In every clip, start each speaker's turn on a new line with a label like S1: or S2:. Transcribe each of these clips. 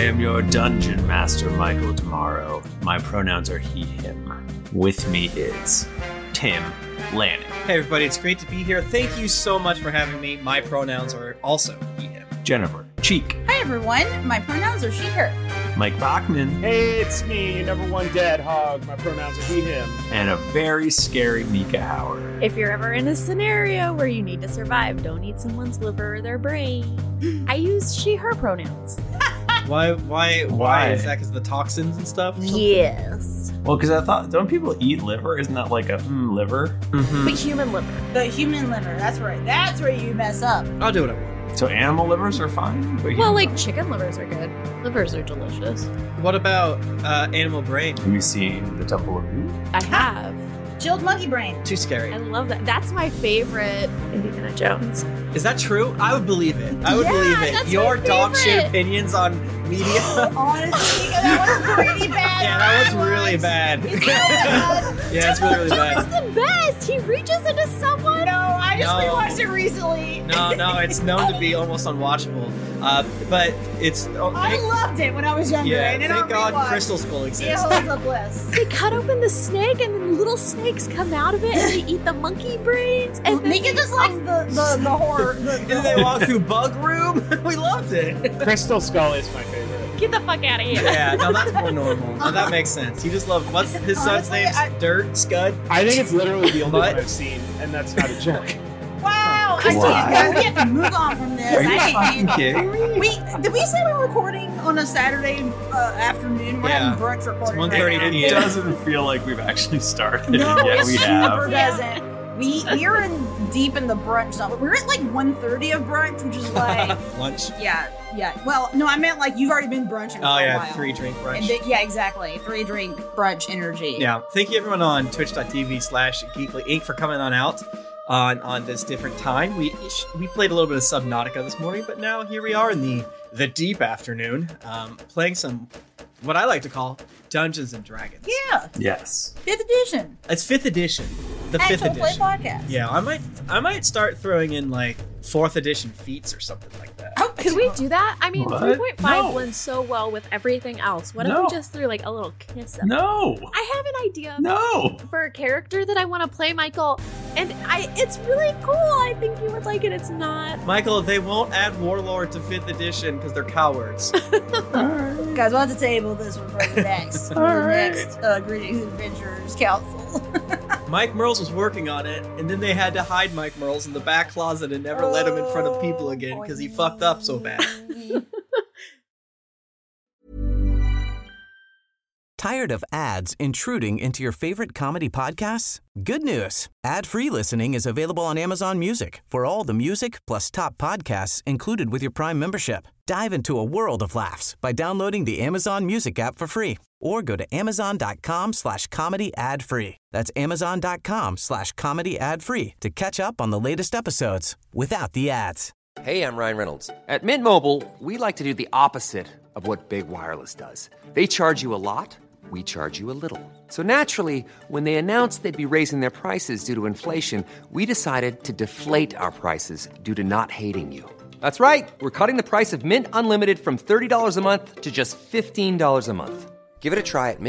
S1: am your dungeon master, Michael Tomorrow. My pronouns are he, him. With me is Tim Lanning.
S2: Hey everybody, it's great to be here. Thank you so much for having me. My pronouns are also he, him.
S1: Jennifer Cheek.
S3: Hi everyone, my pronouns are she, her.
S1: Mike Bachman.
S4: Hey, it's me, number one dad hog. My pronouns are he, him.
S1: And a very scary Mika Howard.
S5: If you're ever in a scenario where you need to survive, don't eat someone's liver or their brain. I use she, her pronouns.
S2: Why is that? Because of the toxins and stuff?
S5: Yes.
S1: Well, because I thought, don't people eat liver? Isn't that like a liver?
S2: Mm-hmm.
S5: But human liver.
S3: The human liver, that's right. That's where you mess up.
S2: I'll do what I want.
S1: So animal livers are fine? But
S5: Well, like chicken livers are good. Livers are delicious.
S2: What about animal brain?
S1: Have you seen The Temple of Meat?
S5: I have.
S3: Chilled monkey brain.
S2: Too scary.
S5: I love that. That's my favorite Indiana Jones.
S2: Is that true? I would believe it. I would
S5: Yeah,
S2: believe it.
S5: that's
S2: Your
S5: my
S2: dog shit
S5: favorite.
S2: opinions on media.
S3: Honestly, that was pretty bad.
S2: Yeah, that was really bad. Yeah, it's really, really
S5: It's
S2: bad.
S5: the best. He reaches into someone.
S3: No, I just
S2: No.
S3: rewatched it recently.
S2: No, it's known to be almost unwatchable. But it's...
S3: I loved it when I was younger.
S2: yeah,
S3: and then
S2: thank
S3: I'll
S2: God
S3: rewatch.
S2: Crystal Skull
S3: It
S2: exists.
S3: holds a bliss.
S5: They cut open the snake and then little snakes come out of it and they eat the monkey brains. And then
S3: Mika just likes the horror.
S2: And then they walk through Bug Room. We loved it.
S4: Crystal Skull is my favorite.
S5: get the fuck out of here.
S2: Yeah, no, that's more normal. No, that makes sense. You just love... What's his son's
S3: Honestly,
S2: name? Dirt? Scud?
S4: I think it's literally the only
S2: What?
S4: one I've seen, and that's not a joke.
S3: Wow, I
S1: Why?
S3: can't, guys, we have to move on from this.
S1: Are you
S3: I can't
S1: fucking
S3: handle
S1: kidding me?
S3: Did we say we're recording on a Saturday afternoon? We're
S2: Yeah.
S3: having brunch recording.
S2: It's
S3: right
S2: 1:30
S3: now.
S1: It
S2: Yeah.
S1: doesn't feel like we've actually started.
S3: No,
S1: Yeah,
S3: it
S1: we
S3: super
S1: have.
S3: doesn't. We're in deep in the brunch zone. We're at like 1:30 of brunch, which is like
S2: Lunch?
S3: yeah. Well, no, I meant like you've already been brunching for
S2: Oh,
S3: a
S2: yeah,
S3: while.
S2: 3-drink brunch.
S3: And yeah, exactly. 3-drink brunch energy.
S2: Yeah, thank you everyone on twitch.tv/Geekly Inc. for coming on out on this different time. We played a little bit of Subnautica this morning, but now here we are in the deep afternoon, playing some what I like to call Dungeons and Dragons.
S3: Yeah.
S1: Yes.
S3: 5th edition.
S2: It's 5th edition. The 5th
S3: Actual play
S2: edition.
S3: podcast.
S2: Yeah, I might start throwing in like 4th edition feats or something like that.
S3: Oh,
S5: Could we do that? I mean,
S1: What?
S5: 3.5
S1: No.
S5: blends so well with everything else. What if
S1: No.
S5: we just threw like a little kiss up?
S1: No.
S5: I have an idea
S1: No.
S5: for a character that I want to play, Michael, and it's really cool. I think you would like it. It's not.
S2: Michael, they won't add Warlord to 5th edition because they're cowards.
S3: Guys, we'll have to table this one for the next, Greetings Adventurers Council.
S2: Mike Merles was working on it, and then they had to hide Mike Merles in the back closet and never let him in front of people again because he fucked up so bad.
S6: Tired of ads intruding into your favorite comedy podcasts? Good news. Ad-free listening is available on Amazon Music for all the music plus top podcasts included with your Prime membership. Dive into a world of laughs by downloading the Amazon Music app for free or go to amazon.com/comedy ad-free. That's amazon.com/comedy ad-free to catch up on the latest episodes without the ads.
S7: Hey, I'm Ryan Reynolds. At Mint Mobile, we like to do the opposite of what Big Wireless does. They charge you a lot, we charge you a little. So naturally, when they announced they'd be raising their prices due to inflation, we decided to deflate our prices due to not hating you. That's right. We're cutting the price of Mint Unlimited from $30 a month to just $15 a month. Give it a try at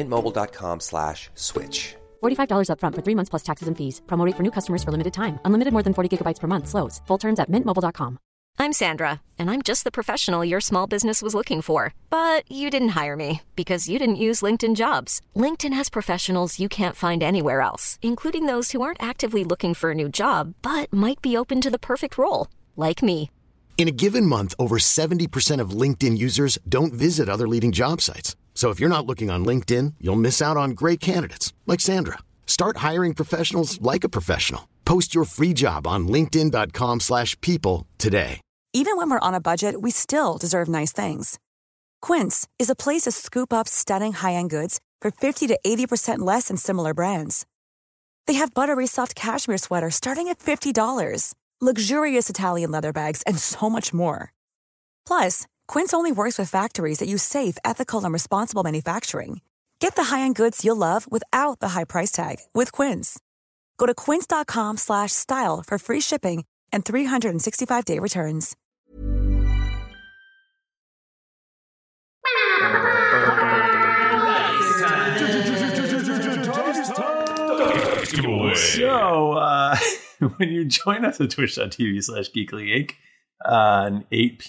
S7: mintmobile.com/switch.
S8: $45 up front for 3 months plus taxes and fees. Promo rate for new customers for limited time. Unlimited more than 40 gigabytes per month. Slows full terms at mintmobile.com.
S9: I'm Sandra, and I'm just the professional your small business was looking for. But you didn't hire me because you didn't use LinkedIn Jobs. LinkedIn has professionals you can't find anywhere else, including those who aren't actively looking for a new job, but might be open to the perfect role, like me.
S10: In a given month, over 70% of LinkedIn users don't visit other leading job sites. So if you're not looking on LinkedIn, you'll miss out on great candidates like Sandra. Start hiring professionals like a professional. Post your free job on linkedin.com/people today.
S11: Even when we're on a budget, we still deserve nice things. Quince is a place to scoop up stunning high-end goods for 50 to 80% less than similar brands. They have buttery soft cashmere sweaters starting at $50, luxurious Italian leather bags, and so much more. Plus, Quince only works with factories that use safe, ethical, and responsible manufacturing. Get the high-end goods you'll love without the high price tag with Quince. Go to quince.com/style for free shipping and 365-day returns.
S1: So, when you join us at twitch.tv/geeklyinc on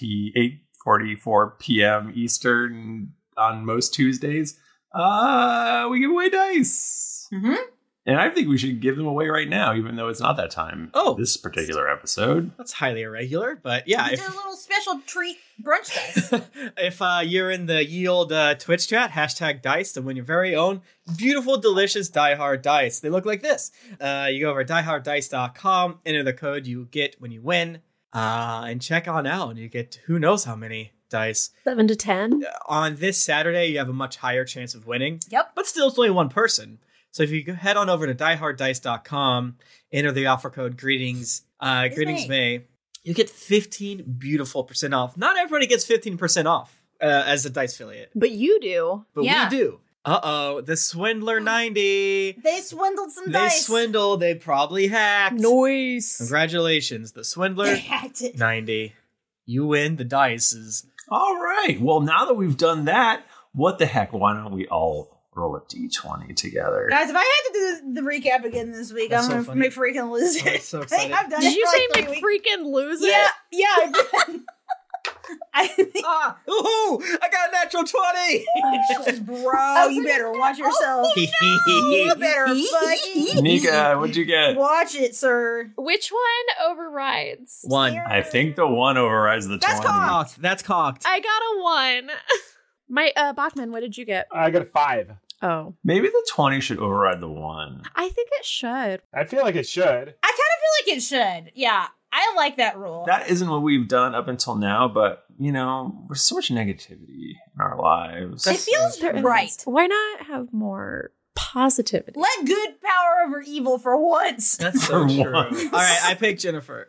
S1: 8:44 p.m. Eastern on most Tuesdays, we give away dice.
S3: Mm-hmm.
S1: And I think we should give them away right now, even though it's not that time. This particular episode.
S2: That's highly irregular, but yeah.
S3: It's a little special treat brunch dice.
S2: If you're in the ye old Twitch chat, #dice to win your very own beautiful, delicious Die Hard dice. They look like this. You go over to dieharddice.com, enter the code you get when you win, and check on out, and you get who knows how many dice.
S5: 7 to 10.
S2: On this Saturday, you have a much higher chance of winning.
S3: Yep.
S2: But still, it's only one person. So if you head on over to dieharddice.com, enter the offer code greetings May, you get 15 beautiful % off. Not everybody gets 15% off as a Dice affiliate.
S5: But you do.
S2: But we do. Uh-oh, the Swindler 90.
S3: They swindled some
S2: They
S3: dice.
S2: swindled. They probably hacked.
S5: Noise.
S2: Congratulations, the Swindler
S3: They hacked it.
S2: 90. You win the dices.
S1: All right. Well, now that we've done that, what the heck? Why don't we all roll a d20 together?
S3: Guys, if I had to do the recap again this week,
S2: That's
S3: I'm
S2: so
S3: going to
S2: funny.
S3: make freaking lose it.
S2: That's so
S3: I think
S2: excited.
S3: I've done
S5: Did
S3: it
S5: you
S3: for
S5: say
S3: like 3 weeks.
S5: freaking lose it?
S3: Yeah, I did. I think,
S2: Ooh, I got a natural 20.
S3: bro, you better watch yourself. You better fucking
S1: Nika, what'd you get?
S3: watch it, sir.
S5: Which one overrides?
S2: One.
S1: I think the one overrides the 20.
S2: Cocked. That's cocked.
S5: I got a 1. My Bachman, what did you get?
S4: I got a 5.
S5: Oh.
S1: Maybe the 20 should override the 1.
S5: I think it should.
S4: I feel like it should.
S3: I kind of feel like it should. Yeah, I like that rule.
S1: That isn't what we've done up until now, but, you know, there's so much negativity in our lives.
S3: It feels right.
S5: Why not have more positivity?
S3: Let good power over evil for once.
S2: That's so
S1: For
S2: true.
S1: once.
S2: All right, I picked Jennifer.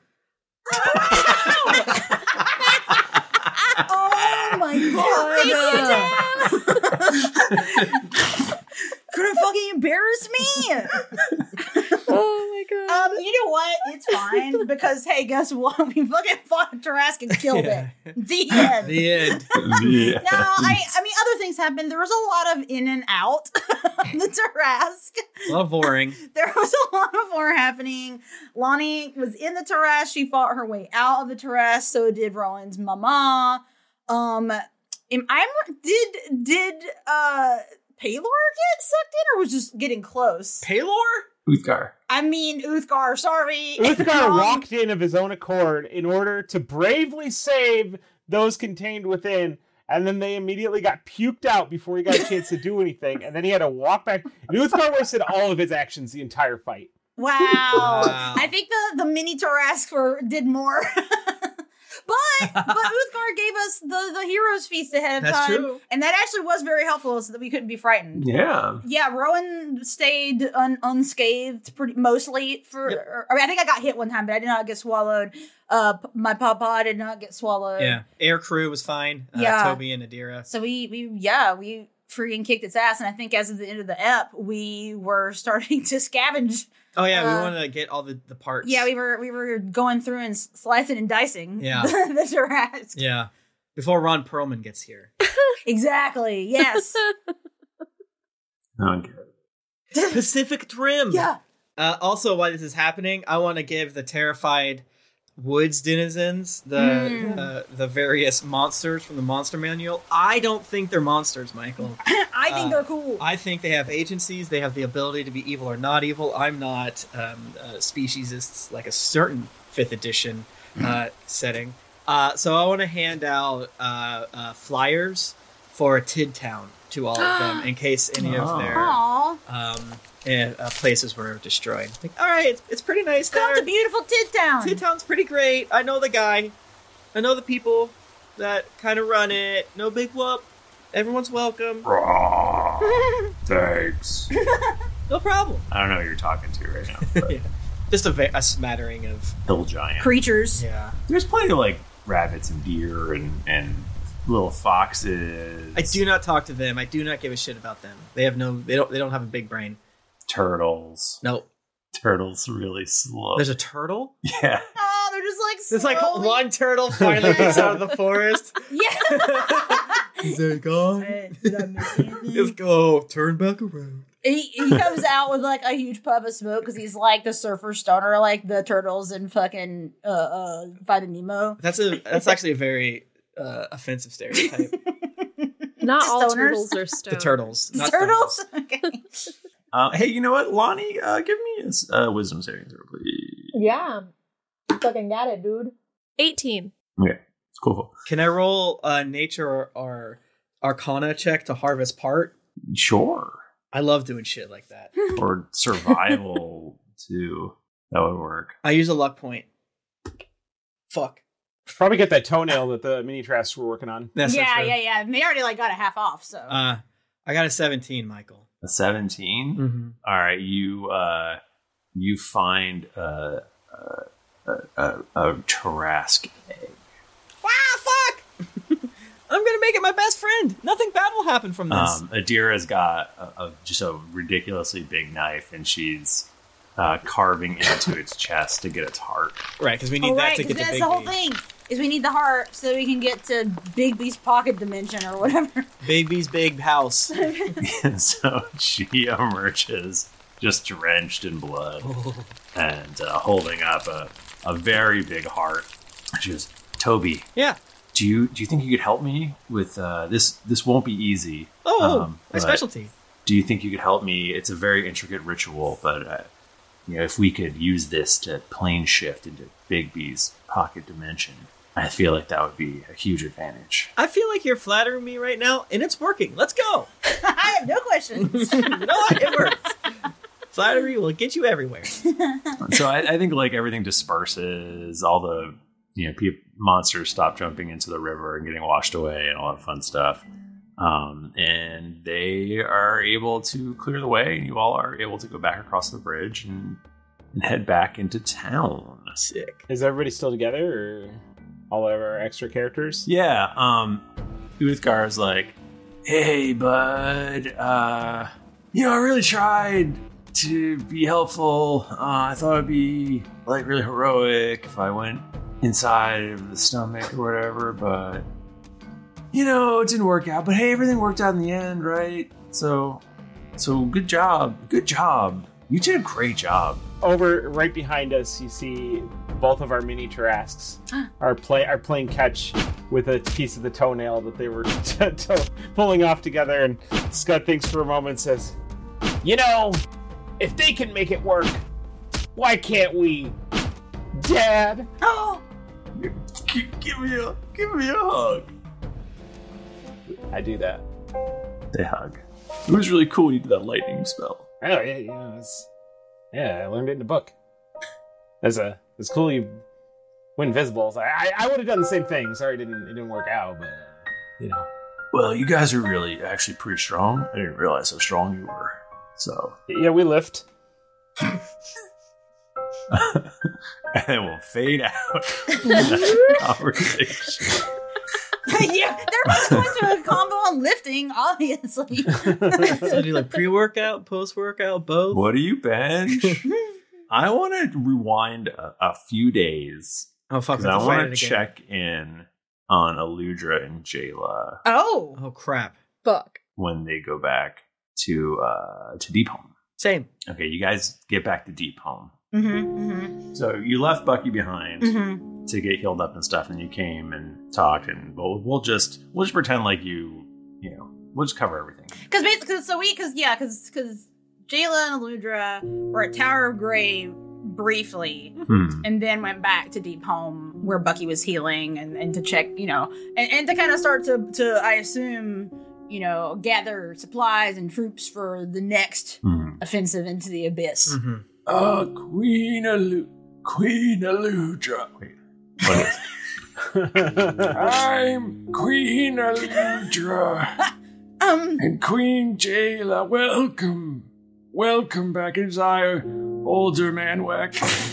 S3: Oh my god. Couldn't fucking embarrass me.
S5: Oh my god.
S3: You know what? It's fine because hey, guess what? We fucking fought Tarrasque and killed it. The end.
S2: The end.
S1: Yeah.
S3: No, I mean other things happened. There was a lot of in and out of the Tarrasque.
S2: A lot of boring.
S3: There was a lot of war happening. Lonnie was in the Tarrasque. She fought her way out of the Tarrasque. So did Rowan's mama. Did Paylor get sucked in or was just getting close?
S2: Paylor?
S1: Uthgar.
S3: I mean, Uthgar, sorry.
S4: Uthgar walked in of his own accord in order to bravely save those contained within, and then they immediately got puked out before he got a chance to do anything, and then he had to walk back. And Uthgar wasted all of his actions the entire fight.
S3: Wow. I think the mini Tarrasque did more. But Uthgar gave us the hero's feast ahead of
S2: That's
S3: time.
S2: true.
S3: And that actually was very helpful so that we couldn't be frightened.
S1: Yeah.
S3: Yeah, Rowan stayed unscathed mostly for.
S2: Yep.
S3: I mean, I think I got hit one time, but I did not get swallowed. My papa did not get swallowed.
S2: Yeah. Air crew was fine.
S3: Yeah.
S2: Toby and Adira.
S3: So we freaking kicked its ass, and I think as of the end of the ep, we were starting to scavenge.
S2: Oh yeah, we wanted to get all the parts.
S3: Yeah, we were going through and slicing and dicing.
S2: Yeah.
S3: the Tarrasque.
S2: Yeah. Before Ron Perlman gets here.
S3: Exactly. Yes.
S1: Okay.
S2: Pacific Trim.
S3: Yeah.
S2: Also, while this is happening, I want to give the terrified woods denizens the various monsters from the Monster Manual. I don't think they're monsters, Michael.
S3: I think they're cool.
S2: I think they have agencies. They have the ability to be evil or not evil. I'm not speciesists like a certain 5th edition setting. So I want to hand out flyers for a Tid Town to all of them in case any of their places were destroyed. Like, all right, it's pretty nice
S3: Come
S2: there.
S3: to beautiful Tid Town.
S2: Tid Town's pretty great. I know the guy. I know the people that kind of run it. No big whoop. Everyone's welcome.
S1: Thanks.
S2: No problem.
S1: I don't know who you're talking to right now. But
S2: Yeah. Just a smattering of
S1: Hill giant.
S3: Creatures.
S2: Yeah.
S1: There's plenty of like rabbits and deer and little foxes.
S2: I do not talk to them. I do not give a shit about them. They have they don't have a big brain.
S1: Turtles.
S2: Nope.
S1: Turtles really slow.
S2: There's a turtle?
S1: Yeah.
S3: Oh, they're just like
S2: There's like
S3: slowly-
S2: one turtle finally gets out of the forest.
S3: Yeah.
S2: Is that gone?
S3: Did I miss anything?
S2: Let's go. Turn back around.
S3: He comes out with like a huge puff of smoke because he's like the surfer stoner, like the turtles in fucking Finding Nemo.
S2: That's actually a very offensive stereotype.
S5: Not all
S3: Stoners?
S5: turtles are stoned.
S2: The turtles.
S3: The
S2: not
S3: turtles?
S2: stoners.
S3: Okay.
S1: Hey, you know what, Lonnie? Give me a wisdom saving throw, please.
S5: Yeah. You fucking got it, dude. 18.
S1: Okay, cool.
S2: Can I roll nature or arcana check to harvest part?
S1: Sure.
S2: I love doing shit like that.
S1: Or survival too. That would work.
S2: I use a luck point. Fuck.
S4: Probably get that toenail that the mini trasts were working on.
S2: That's not
S3: Yeah.
S2: true.
S3: And they already like got a half off, so.
S2: I got a 17, Michael.
S1: A 17.
S2: Mm-hmm.
S1: All right, you find a Tarrasque egg.
S2: Wow, fuck! I'm gonna make it my best friend. Nothing bad will happen from this.
S1: Adira's got just a ridiculously big knife, and she's carving into its chest to get its heart.
S2: Right, because we need that to get to
S3: that's
S2: Big
S3: the whole
S2: B.
S3: thing. Is we need the heart so we can get to Big B's pocket dimension or whatever.
S2: Big B's big house.
S1: And so she emerges just drenched in blood and holding up a very big heart. She goes, Toby.
S2: Yeah.
S1: Do you think you could help me with this? This won't be easy.
S2: My
S1: but
S2: specialty.
S1: Do you think you could help me? It's a very intricate ritual, but if we could use this to plane shift into Big B's pocket dimension, I feel like that would be a huge advantage.
S2: I feel like you're flattering me right now, and it's working. Let's go.
S3: I have no questions.
S2: You know what? It works. Flattery will get you everywhere.
S1: So I think like everything disperses, all the monsters stop jumping into the river and getting washed away, and all that fun stuff. And they are able to clear the way, and you all are able to go back across the bridge and head back into town.
S2: Sick.
S4: Is everybody still together, or all of our extra characters?
S1: Yeah. Uthgar's like, hey, bud. I really tried to be helpful. I thought it'd be like really heroic if I went inside of the stomach or whatever, but it didn't work out. But hey, everything worked out in the end, right? So good job. You did a great job.
S4: Over right behind us, you see both of our mini Tarrasques are playing catch with a piece of the toenail that they were pulling off together. And Scott thinks for a moment and says, if they can make it work, why can't we, Dad?
S3: Oh,
S1: Give me a hug.
S4: I do that.
S1: They hug. It was really cool when you did that lightning spell.
S4: Oh yeah, I learned it in a book. It's cool you win invisibles. I would have done the same thing. Sorry, it didn't work out, but
S1: Well, you guys are really actually pretty strong. I didn't realize how strong you were. So
S4: yeah, we lift.
S1: And then we'll fade out that conversation.
S3: yeah, they're both going to a combo on lifting, obviously.
S2: So do like pre-workout, post-workout, both?
S1: What do you bench? I want to rewind a few days.
S2: Oh, fuck.
S1: I want to check in on Aludra and Jayla.
S3: Oh,
S2: crap.
S5: Fuck.
S1: When they go back to Deep Home.
S2: Same.
S1: Okay, you guys get back to Deep Home.
S3: Mm-hmm.
S1: So you left Bucky behind to get healed up and stuff, and you came and talked, and we'll just pretend like we'll just cover everything.
S3: Because Jayla and Aludra were at Tower of Grey briefly, and then went back to Deep Home where Bucky was healing, and to check, and to kind of start to I assume, gather supplies and troops for the next offensive into the Abyss.
S1: Queen Aludra. Wait, what is I'm Queen Aludra. And Queen Jayla, welcome back. It's I, older Manwek.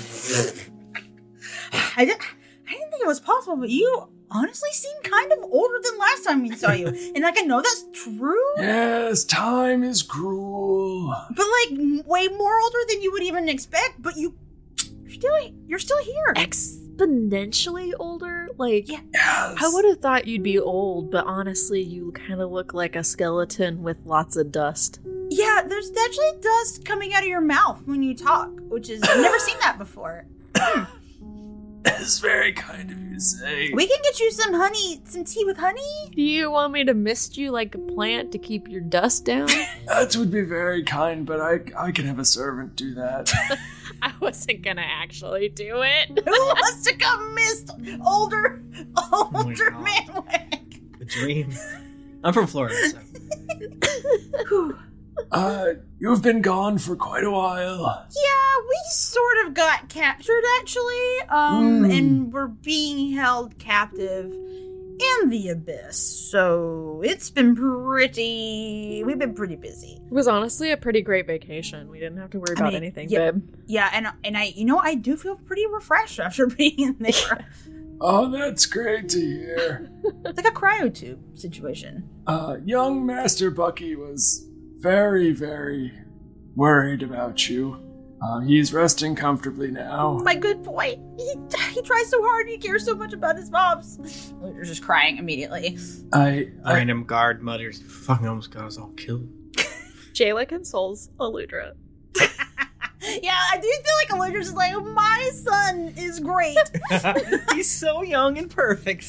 S3: I didn't think it was possible, but you honestly seem kind of older than last time we saw you. And I know that's true.
S1: Yes, time is cruel.
S3: But way more older than you would even expect, but you're still here.
S5: exponentially older? Like,
S1: Yes.
S5: I would have thought you'd be old, but honestly, you kind of look like a skeleton with lots of dust.
S3: Yeah, there's actually dust coming out of your mouth when you talk, which is, I've never seen that before.
S1: It's very kind of you to say.
S3: We can get you some honey, some tea with honey.
S5: Do you want me to mist you like a plant to keep your dust down?
S1: That would be very kind, but I can have a servant do that.
S5: I wasn't gonna actually do it.
S3: Who wants to come mist older man wig?
S2: The dream. I'm from Florida, so.
S1: You've been gone for quite a while.
S3: Yeah, we sort of got captured, actually. And we're being held captive in the Abyss. So we've been pretty busy.
S5: It was honestly a pretty great vacation. We didn't have to worry about anything, babe.
S3: Yeah, and I do feel pretty refreshed after being in there.
S1: Oh, that's great to hear.
S3: It's like a cryotube situation.
S1: Young Master Bucky was very, very worried about you. He's resting comfortably now.
S3: My good boy. He tries so hard. He cares so much about his moms. You're just crying immediately.
S2: Random guard mutters, fucking almost got us all killed.
S5: Jayla consoles Aludra.
S3: Yeah, I do feel like Eludra's just like, oh, my son is great.
S2: He's so young and perfect.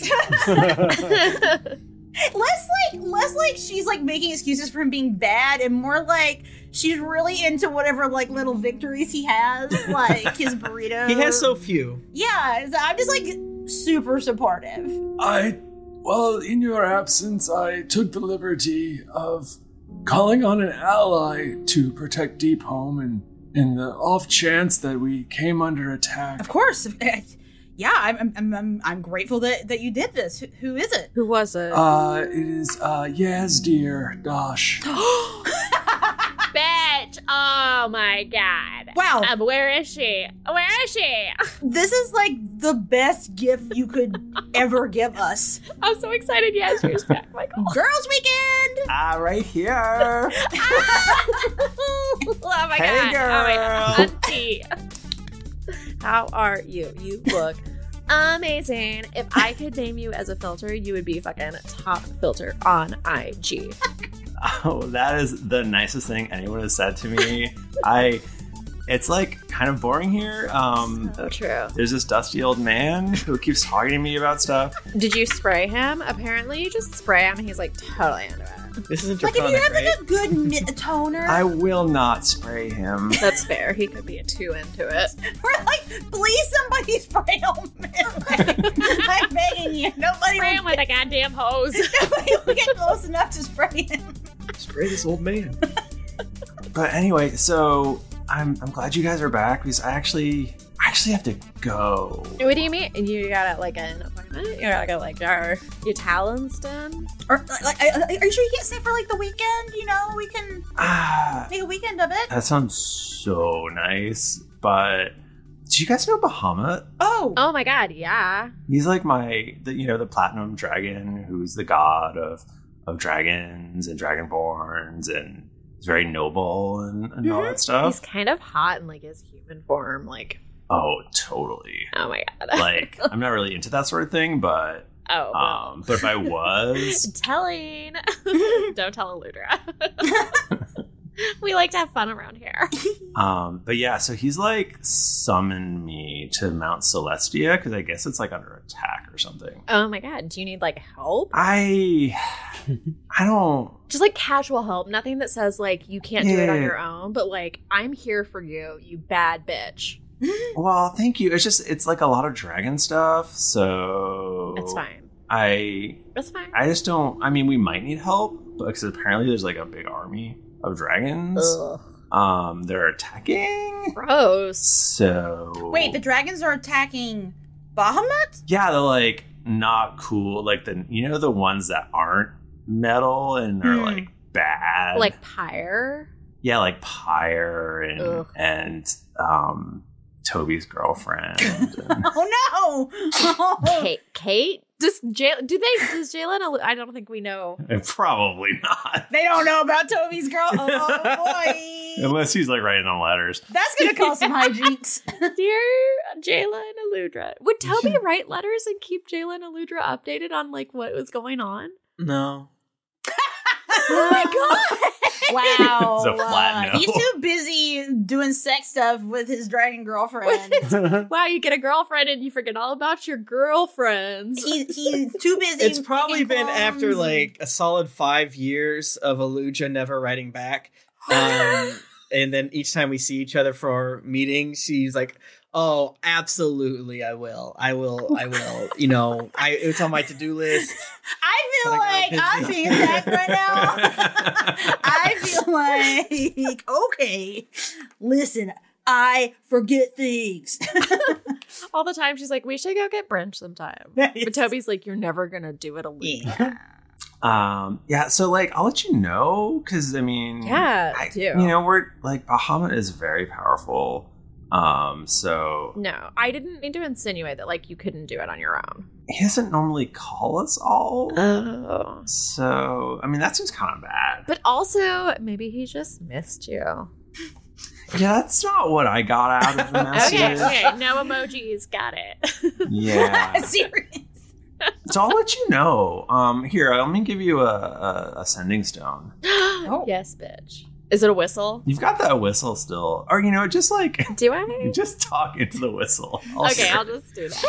S3: Less like she's like making excuses for him being bad, and more like she's really into whatever like little victories he has, like his burrito.
S2: He has so few.
S3: Yeah, so I'm just like super supportive.
S1: Well, in your absence, I took the liberty of calling on an ally to protect Deep Home, and in the off chance that we came under attack.
S3: Of course. Yeah, I'm grateful that you did this. Who is it?
S5: Who was it?
S1: It is Yazdir Dosh.
S5: Bitch! Oh my god!
S3: Wow.
S5: Where is she? Where is she?
S3: This is like the best gift you could ever give us.
S5: I'm so excited. Yes, she's back. My God.
S3: Girls' weekend.
S2: Right here.
S5: Oh my
S2: Hey,
S5: god!
S2: girl.
S5: Oh my god! Auntie. How are you? You look amazing. If I could name you as a filter, you would be fucking top filter on IG.
S12: Oh, that is the nicest thing anyone has said to me. It's like kind of boring here.
S5: So true.
S12: There's this dusty old man who keeps talking to me about stuff.
S5: Did you spray him? Apparently you just spray him and he's like totally into it.
S2: This isn't
S3: Like if you have like a good toner.
S12: I will not spray him.
S5: That's fair. He could be a 2 into it.
S3: We're like, please somebody spray him. I'm begging you. Nobody
S5: Spray him with a goddamn hose.
S3: Nobody will get close enough to spray him.
S2: Spray this old man.
S12: But anyway, so I'm glad you guys are back because I actually have to go.
S5: What do you mean? You got like an appointment? You got like your talons done?
S3: Or like, are you sure you can't stay for like the weekend? You know, we can make a weekend of it.
S12: That sounds so nice, but do you guys know Bahamut?
S3: Oh
S5: my god, yeah.
S12: He's like the platinum dragon who's the god of dragons and dragonborns, and he's very noble and all that stuff.
S5: He's kind of hot in like his human form, like.
S12: Oh, totally.
S5: Oh my god.
S12: Like, I'm not really into that sort of thing, but but if I was,
S5: telling. Don't tell Aludra. We like to have fun around here.
S12: But yeah, so he's like summoned me to Mount Celestia because I guess it's like under attack or something.
S5: Oh my god, do you need like help?
S12: I don't.
S5: Just like casual help, nothing that says like you can't do it on your own, but like I'm here for you, you bad bitch.
S12: Well, thank you. It's like a lot of dragon stuff, so
S5: it's fine.
S12: It's fine. I just don't. I mean, we might need help because apparently there's like a big army of dragons.
S5: Ugh.
S12: They're attacking.
S5: Gross.
S12: So
S3: wait, the dragons are attacking Bahamut?
S12: Yeah, they're like not cool. Like the ones that aren't metal and are like bad.
S5: Like Pyre.
S12: Yeah, like Pyre and Toby's girlfriend.
S3: Oh no!
S5: Kate? Does Jalen? I don't think we know.
S12: Probably not.
S3: They don't know about Toby's girl. Oh boy!
S12: Unless he's like writing on letters.
S3: That's gonna cause some hijinks.
S5: Dear Jayla and Aludra. Would Toby write letters and keep Jayla and Aludra updated on like what was going on?
S2: No.
S5: Oh my god!
S3: Wow.
S12: It's a flat no.
S3: He's too busy doing sex stuff with his dragon girlfriend.
S5: Wow, you get a girlfriend and you forget all about your girlfriends.
S3: He's too busy.
S2: It's probably
S3: making
S2: been after
S3: clones.
S2: like a solid 5 years of Aludra never writing back. And then each time we see each other for our meetings, she's like, "Oh, absolutely, I will. You know, it's on my to-do list."
S3: I feel like I'm being attacked right now. I feel like, okay, listen, I forget things.
S5: All the time she's like, we should go get brunch sometime. But Toby's like, you're never gonna do it, Aludra.
S12: Yeah, so like I'll let you know, because I mean,
S5: do.
S12: You know, we're like Bahamut is very powerful. So
S5: No, I didn't mean to insinuate that like you couldn't do it on your own.
S12: he doesn't normally call us all.
S5: Oh.
S12: So I mean that seems kind of bad.
S5: But also, maybe he just missed you.
S12: Yeah, that's not what I got out of the message.
S5: Okay, no emojis, got it.
S12: Yeah.
S3: Serious.
S12: So I'll let you know. Here, let me give you a sending stone.
S5: Yes, bitch. Is it a whistle?
S12: You've got that whistle still. Or, you know, just like...
S5: Do I?
S12: You just talk into the whistle.
S5: I'll just do that.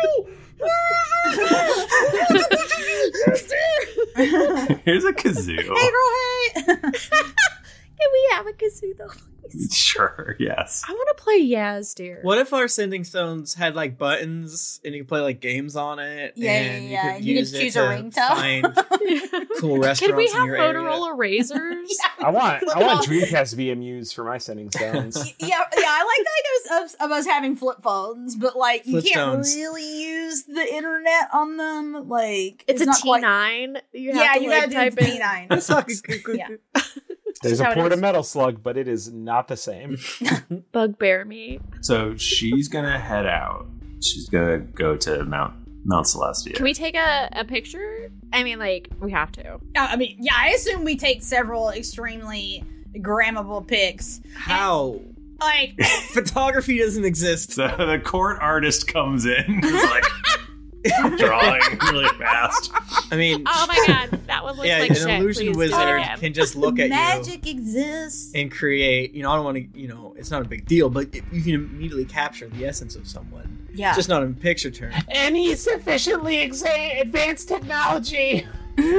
S12: Here's a kazoo.
S3: Hey, girl, hey.
S5: Can we have a kazoo, though?
S12: Sure, yes.
S5: I want to play Yaz, dear.
S2: What if our sending stones had like buttons and you could play like games on it? And you could use it
S3: choose
S2: to
S3: a ringtone.
S2: find cool restaurants
S5: Can we have
S2: in your area.
S5: Motorola razors?
S4: I want Dreamcast VMUs for my sending stones.
S3: Yeah, I like the idea of us having flip phones, but like you
S2: Flip
S3: can't
S2: stones.
S3: really use the internet on them. Like
S5: It's a
S3: not quite-
S5: T9. You have
S3: Yeah,
S5: to,
S3: you
S5: like,
S3: gotta do
S5: type
S3: the
S5: in.
S3: T9. Yeah.
S4: There's
S5: How
S4: a
S5: it
S4: Porta
S5: is.
S4: Metal Slug, but it is not the same.
S5: Bugbear me.
S12: So she's going to head out. She's going to go to Mount Celestia.
S5: Can we take a picture? I mean, like, we have to.
S3: I mean, yeah, I assume we take several extremely grammable pics.
S2: How?
S3: Like
S2: photography doesn't exist.
S12: So the court artist comes in, is like drawing really fast.
S2: I mean,
S5: oh my god, that one looks like
S2: an
S5: shit.
S2: illusion
S5: Please do it
S2: wizard
S5: again.
S2: can just look at
S3: magic
S2: you
S3: exists
S2: and create. You know, I don't want to. You know, it's not a big deal, but you can immediately capture the essence of someone.
S3: Yeah,
S2: just not in picture terms.
S4: Any sufficiently advanced technology.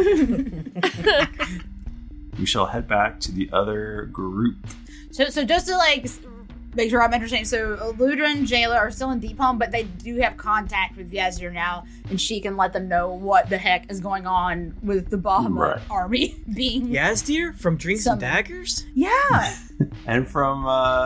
S12: We shall head back to the other group.
S3: So just to like make sure I'm understanding, so Aludra and Jayla are still in Deep Home, but they do have contact with Yazdir now, and she can let them know what the heck is going on with the Bahamut army being
S2: Yazdir from Drinks and Daggers.
S3: Yeah,
S12: and from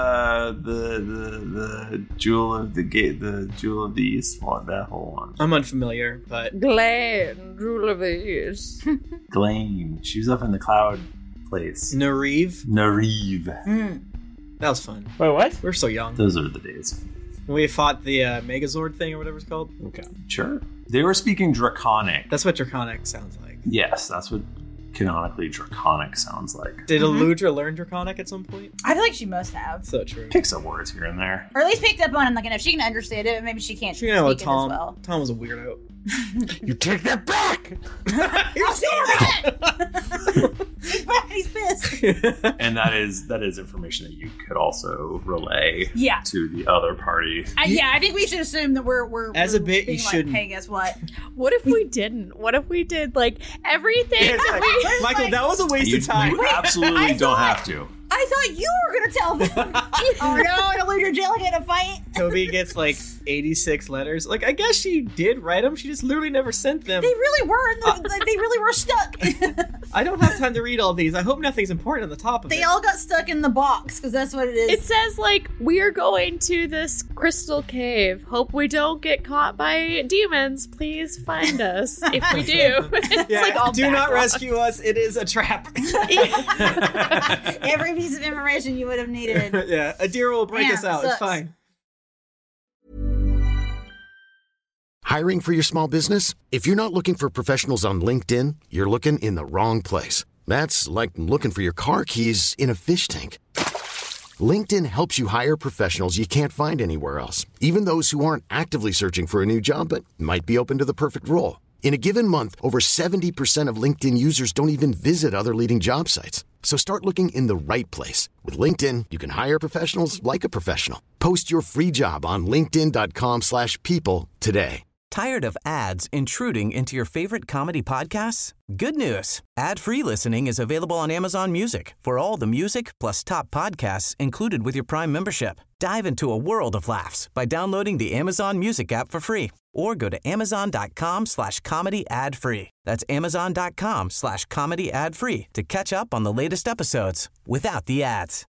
S12: the Jewel of the Gate, the Jewel of the East one, that whole one.
S2: I'm unfamiliar, but
S5: Glenn, Jewel of the East.
S12: Glane, she was up in the cloud place.
S2: Nariv. That was fun.
S4: Wait, what?
S2: We're so young.
S12: Those are the days.
S2: We fought the Megazord thing or whatever it's called.
S4: Okay.
S12: Sure. They were speaking Draconic.
S2: That's what Draconic sounds like.
S12: Yes, that's what canonically Draconic sounds like.
S2: Did Aludra learn Draconic at some point?
S3: I feel like she must have.
S2: So true.
S12: Picks up words here and there.
S3: Or at least picked up on it, like, and if she can understand it, maybe she can't
S2: She know
S3: speak it
S2: Tom.
S3: as well.
S2: Tom was a weirdo.
S4: You take that back!
S3: You're He's pissed.
S12: And that is information that you could also relay to the other party.
S3: I think we should assume that we're
S2: As a bit,
S3: being
S2: you
S3: like,
S2: shouldn't.
S3: hey, guess what?
S5: What if we didn't? What if we did like everything?
S2: Yeah, it's like, Michael, that was a waste of time.
S12: You absolutely don't have to.
S3: I thought you were gonna tell them. Oh no, and Aludra Jayla get a fight.
S2: Toby gets like 86 letters. Like, I guess she did write them. She just literally never sent them.
S3: They really were. They really were stuck.
S2: I don't have time to read all these. I hope nothing's important on the top of
S3: They
S2: it.
S3: all got stuck in the box because that's what it is.
S5: It says like we're going to this crystal cave. Hope we don't get caught by demons. Please find us if we do. It's like all
S2: do not
S5: backlog.
S2: rescue us. It is a trap.
S3: Every piece of information you would have needed.
S2: Yeah, a deer will break us out.
S3: Sucks.
S2: It's fine.
S10: Hiring for your small business? If you're not looking for professionals on LinkedIn, you're looking in the wrong place. That's like looking for your car keys in a fish tank. LinkedIn helps you hire professionals you can't find anywhere else, even those who aren't actively searching for a new job but might be open to the perfect role. In a given month, over 70% of LinkedIn users don't even visit other leading job sites. So start looking in the right place. With LinkedIn, you can hire professionals like a professional. Post your free job on linkedin.com/people today.
S6: Tired of ads intruding into your favorite comedy podcasts? Good news. Ad-free listening is available on Amazon Music for all the music plus top podcasts included with your Prime membership. Dive into a world of laughs by downloading the Amazon Music app for free or go to amazon.com/comedy ad-free. That's amazon.com/comedy ad-free to catch up on the latest episodes without the ads.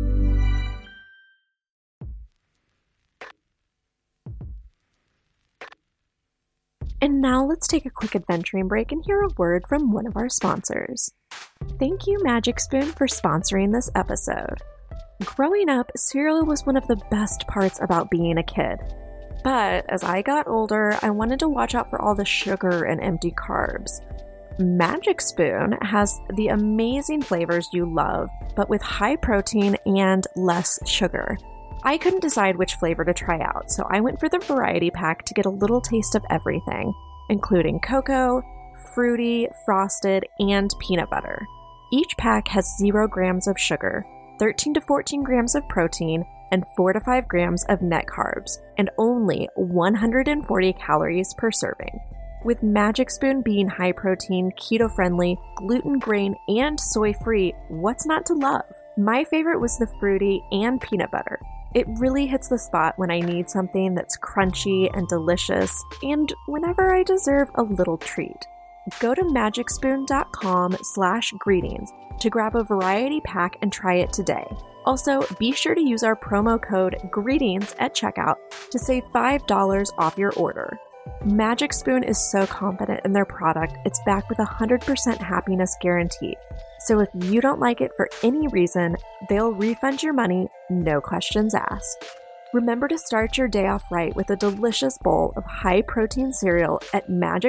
S5: And now let's take a quick adventuring break and hear a word from one of our sponsors. Thank you, Magic Spoon, for sponsoring this episode. Growing up, cereal was one of the best parts about being a kid. But as I got older, I wanted to watch out for all the sugar and empty carbs. Magic Spoon has the amazing flavors you love, but with high protein and less sugar. I couldn't decide which flavor to try out, so I went for the variety pack to get a little taste of everything, including cocoa, fruity, frosted, and peanut butter. Each pack has 0 grams of sugar, 13 to 14 grams of protein, and 4 to 5 grams of net carbs, and only 140 calories per serving. With Magic Spoon being high protein, keto-friendly, gluten, grain, and soy-free, what's not to love? My favorite was the fruity and peanut butter. It really hits the spot when I need something that's crunchy and delicious, and whenever I deserve a little treat. Go to magicspoon.com/greetings to grab a variety pack and try it today. Also, be sure to use our promo code GREETINGS at checkout to save $5 off your order. Magic Spoon is so confident in their product, it's backed with a 100% happiness guarantee. So if you don't like it for any reason, they'll refund your money, no questions asked. Remember to start your day off right with a delicious bowl of high-protein cereal at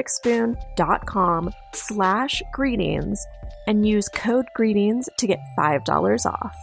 S5: magicspoon.com/greetings and use code GREETINGS to get $5 off.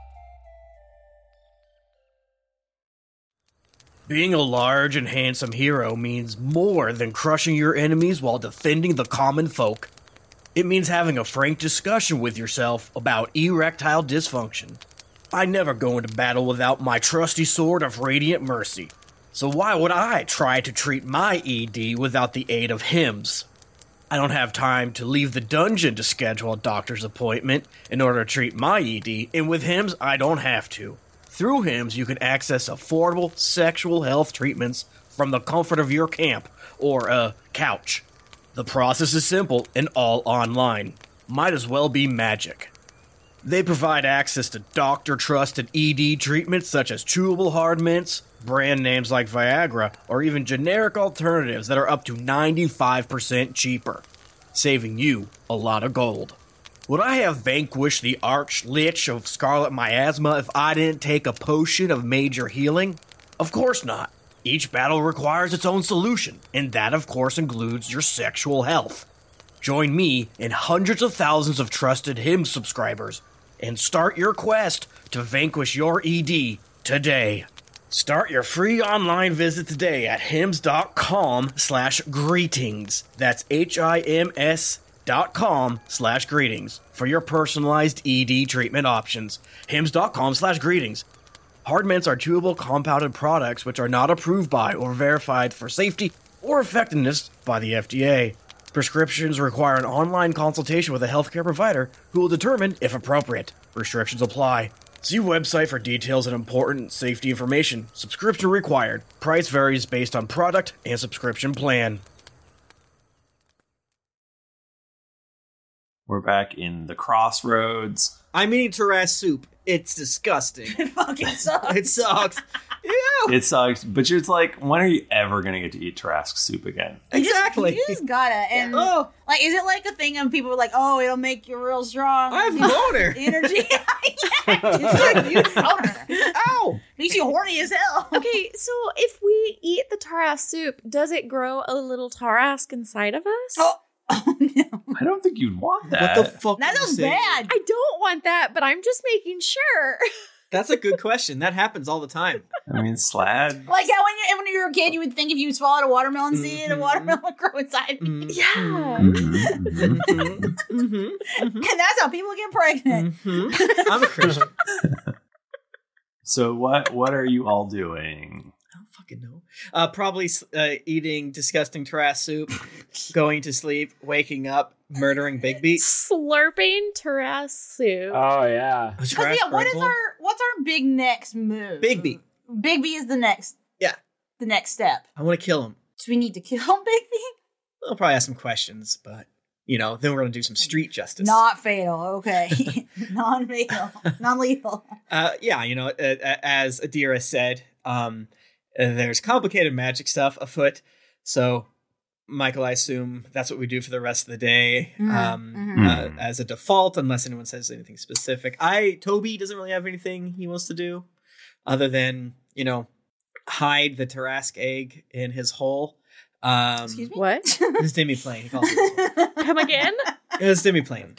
S2: Being a large and handsome hero means more than crushing your enemies while defending the common folk. It means having a frank discussion with yourself about erectile dysfunction. I never go into battle without my trusty sword of radiant mercy. So why would I try to treat my ED without the aid of Hims? I don't have time to leave the dungeon to schedule a doctor's appointment in order to treat my ED, and with Hims, I don't have to. Through Hims, you can access affordable sexual health treatments from the comfort of your camp or a couch. The process is simple and all online. Might as well be magic. They provide access to doctor-trusted ED treatments such as chewable hard mints, brand names like Viagra, or even generic alternatives that are up to 95% cheaper, saving you a lot of gold. Would I have vanquished the arch lich of scarlet miasma if I didn't take a potion of major healing? Of course not. Each battle requires its own solution, and that of course includes your sexual health. Join me and hundreds of thousands of trusted Hims subscribers, and start your quest to vanquish your ED today. Start your free online visit today at hims.com/greetings. That's HIMS.com/greetings for your personalized ED treatment options. hims.com/greetings. Hard mints are chewable compounded products which are not approved by or verified for safety or effectiveness by the FDA. Prescriptions require an online consultation with a healthcare provider who will determine if appropriate. Restrictions apply. See website for details and important safety information. Subscription required. Price varies based on product and subscription plan.
S12: We're back in the crossroads.
S2: I'm eating Taras soup. It's disgusting.
S3: It fucking sucks.
S2: It sucks. Ew.
S12: It sucks, but it's like, when are you ever going to get to eat Tarrasque soup again?
S2: Exactly.
S3: You just gotta. And like, is it like a thing of people are like, oh, it'll make you real strong?
S2: I have boner.
S3: Energy. Yeah, you boner.
S2: Ow.
S3: Makes you horny as hell.
S5: Okay, so if we eat the Tarrasque soup, does it grow a little Tarrasque inside of us?
S3: Oh no.
S12: I don't think you'd want that.
S2: What the fuck?
S3: That sounds bad.
S5: I don't want that, but I'm just making sure.
S2: That's a good question. That happens all the time.
S12: I mean, Slad.
S3: Like how when you were a kid, you would think if you swallowed a watermelon seed, a watermelon would grow inside.
S5: Yeah.
S3: And that's how people get pregnant.
S2: I'm a Christian.
S12: So what are you all doing?
S2: I don't fucking know. Probably eating disgusting Taras soup, going to sleep, waking up, murdering Bigby.
S5: Slurping Taras soup.
S4: Oh yeah.
S2: A Taras
S3: what's
S2: Bible?
S3: our big next move?
S2: Bigby.
S3: Bigby is the next step.
S2: I want to kill him.
S3: Do we need to kill Bigby?
S2: I'll probably ask some questions, but then we're gonna do some street justice.
S3: Not fatal, okay. Non-fatal, non-lethal.
S2: As Adira said, there's complicated magic stuff afoot. So, Michael, I assume that's what we do for the rest of the day, as a default, unless anyone says anything specific. Toby doesn't really have anything he wants to do, other than hide the Tarask egg in his hole.
S3: Excuse me?
S5: What?
S2: His demi-plane. He calls it his hole.
S5: Come again?
S2: His demi-plane.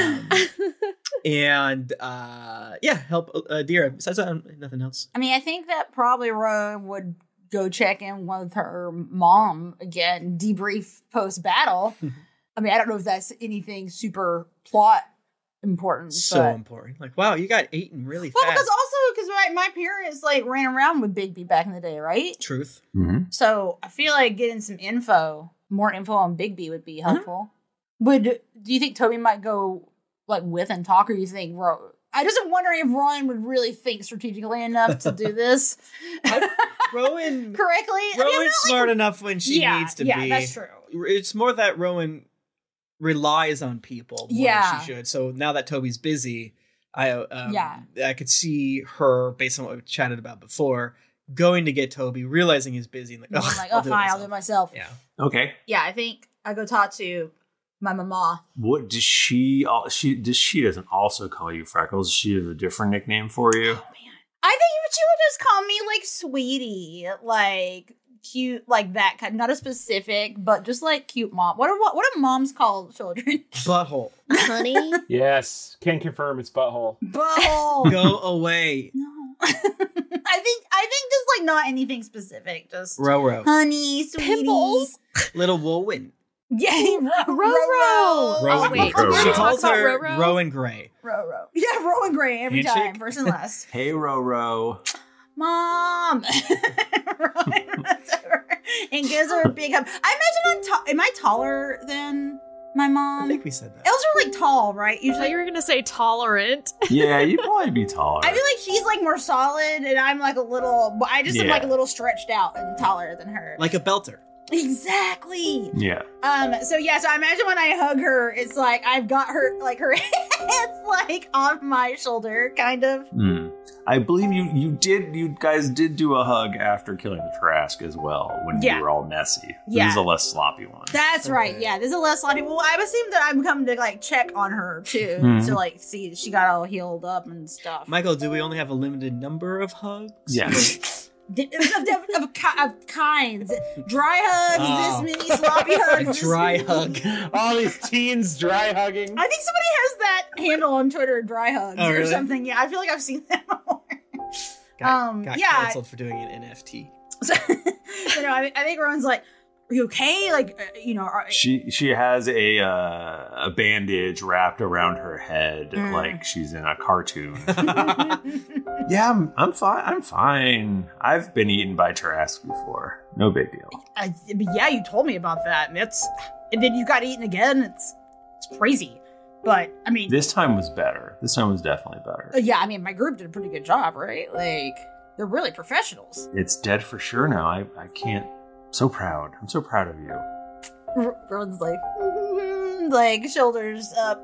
S2: And help Adira. Besides that, nothing else.
S3: I mean, I think that probably Rowan would go check in with her mom again, debrief post-battle. I mean, I don't know if that's anything super plot important.
S2: So important. Like, wow, you got eaten really fast.
S3: Well, because my parents ran around with Bigby back in the day, right?
S2: Truth.
S12: Mm-hmm.
S3: So I feel like getting some more info on Bigby would be helpful. Do you think Toby might go with and talk, or do you think I just am wondering if Rowan would really think strategically enough to do this.
S2: Rowan
S3: correctly.
S2: Rowan's smart enough when she needs to be.
S3: Yeah, that's true.
S2: It's more that Rowan relies on people more than she should. So now that Toby's busy, I could see her, based on what we chatted about before, going to get Toby, realizing he's busy, and fine,
S3: I'll do it myself.
S2: Yeah.
S12: Okay.
S3: Yeah, I think I go talk to my mama.
S12: What does she doesn't also call you Freckles? Does she have a different nickname for you?
S3: Oh man, I think she would just call me sweetie, cute, that kind. Not a specific, but just cute mom. What do moms call children?
S2: Butthole.
S5: Honey.
S4: Yes, can confirm it's butthole.
S3: Butthole.
S2: Go away.
S3: No. I think just not anything specific. Just
S2: Ro-ro.
S3: Honey, sweetie.
S5: Pimples.
S2: Little Woolwin.
S3: Yeah,
S5: Ro-ro.
S2: Oh,
S5: wait.
S2: She calls her
S5: Ro-ro?
S2: Rowan Gray.
S3: Ro-ro. Yeah, Rowan Gray every time, first and last.
S12: Hey, Ro-ro.
S3: Mom. And gives her a big hug. I imagine am I taller than my mom?
S2: I think we said that.
S3: Elves are tall, right?
S5: I thought you were gonna say tolerant.
S12: Yeah, you'd probably be taller.
S3: I feel like she's more solid, and I'm a little. I just am a little stretched out and taller than her.
S2: Like a belter.
S3: Exactly.
S12: Yeah.
S3: So I imagine when I hug her, it's I've got her her hands on my shoulder, kind of.
S12: I believe you guys did do a hug after killing the Trask as well, when you were all messy.
S3: Yeah.
S12: This is a less sloppy one.
S3: That's right. Yeah, this is a less sloppy. Well, I assume that I'm coming to check on her too, to see if she got all healed up and stuff.
S2: Michael, do we only have a limited number of hugs?
S12: Yes.
S3: Of kinds. Dry hugs, this many sloppy hugs.
S2: Dry hug.
S4: All these teens dry hugging.
S3: I think somebody has that handle on Twitter, dry hugs or something. Yeah, I feel like I've seen that before.
S2: Got canceled for doing an NFT.
S3: So I think Rowan's are you okay?
S12: She has a bandage wrapped around her head like she's in a cartoon. Yeah, I'm fine. I'm fine. I've been eaten by Tarask before. No big deal.
S3: Yeah, you told me about that. And then you got eaten again. It's crazy. But I mean,
S12: this time was better. This time was definitely better.
S3: Yeah, I mean, my group did a pretty good job, right? They're really professionals.
S12: It's dead for sure now. I can't. So proud. I'm so proud of you.
S3: Rowan's shoulders up.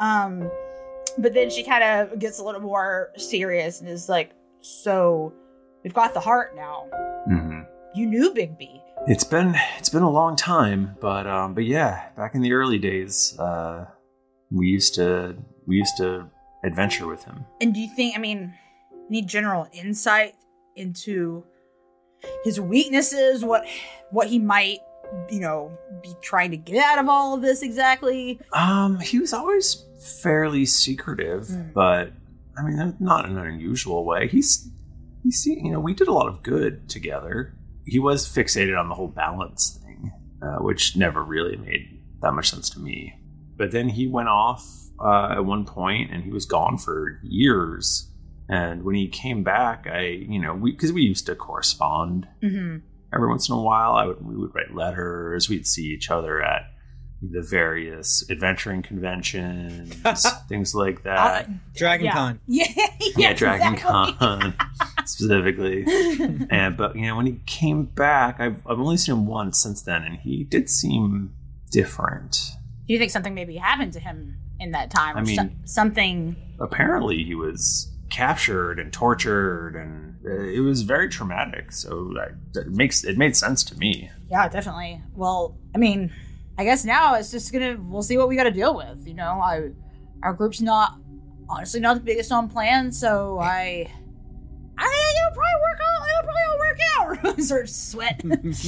S3: But then she kind of gets a little more serious and is so we've got the heart now.
S12: Mm-hmm.
S3: You knew Bigby.
S12: It's been a long time, but yeah, back in the early days, we used to adventure with him.
S3: And do you think, need general insight into his weaknesses, what he might, be trying to get out of all of this exactly?
S12: He was always fairly secretive, but I mean, not in an unusual way. We did a lot of good together. He was fixated on the whole balance thing, which never really made that much sense to me. But then he went off at one point, and he was gone for years. And when he came back, because we used to correspond every once in a while. We would write letters. We'd see each other at the various adventuring conventions, things like that.
S2: Dragon Con.
S3: Yeah,
S12: Dragon Con specifically. But when he came back, I've only seen him once since then, and he did seem different.
S3: Do you think something maybe happened to him in that time?
S12: I mean,
S3: something.
S12: Apparently, he was captured and tortured, and it was very traumatic. So it made sense to me.
S3: Yeah, definitely. Well, I mean, I guess now it's just we'll see what we got to deal with. Our group's honestly not the biggest on plan, so I think it'll probably all work out. Sort of sweat.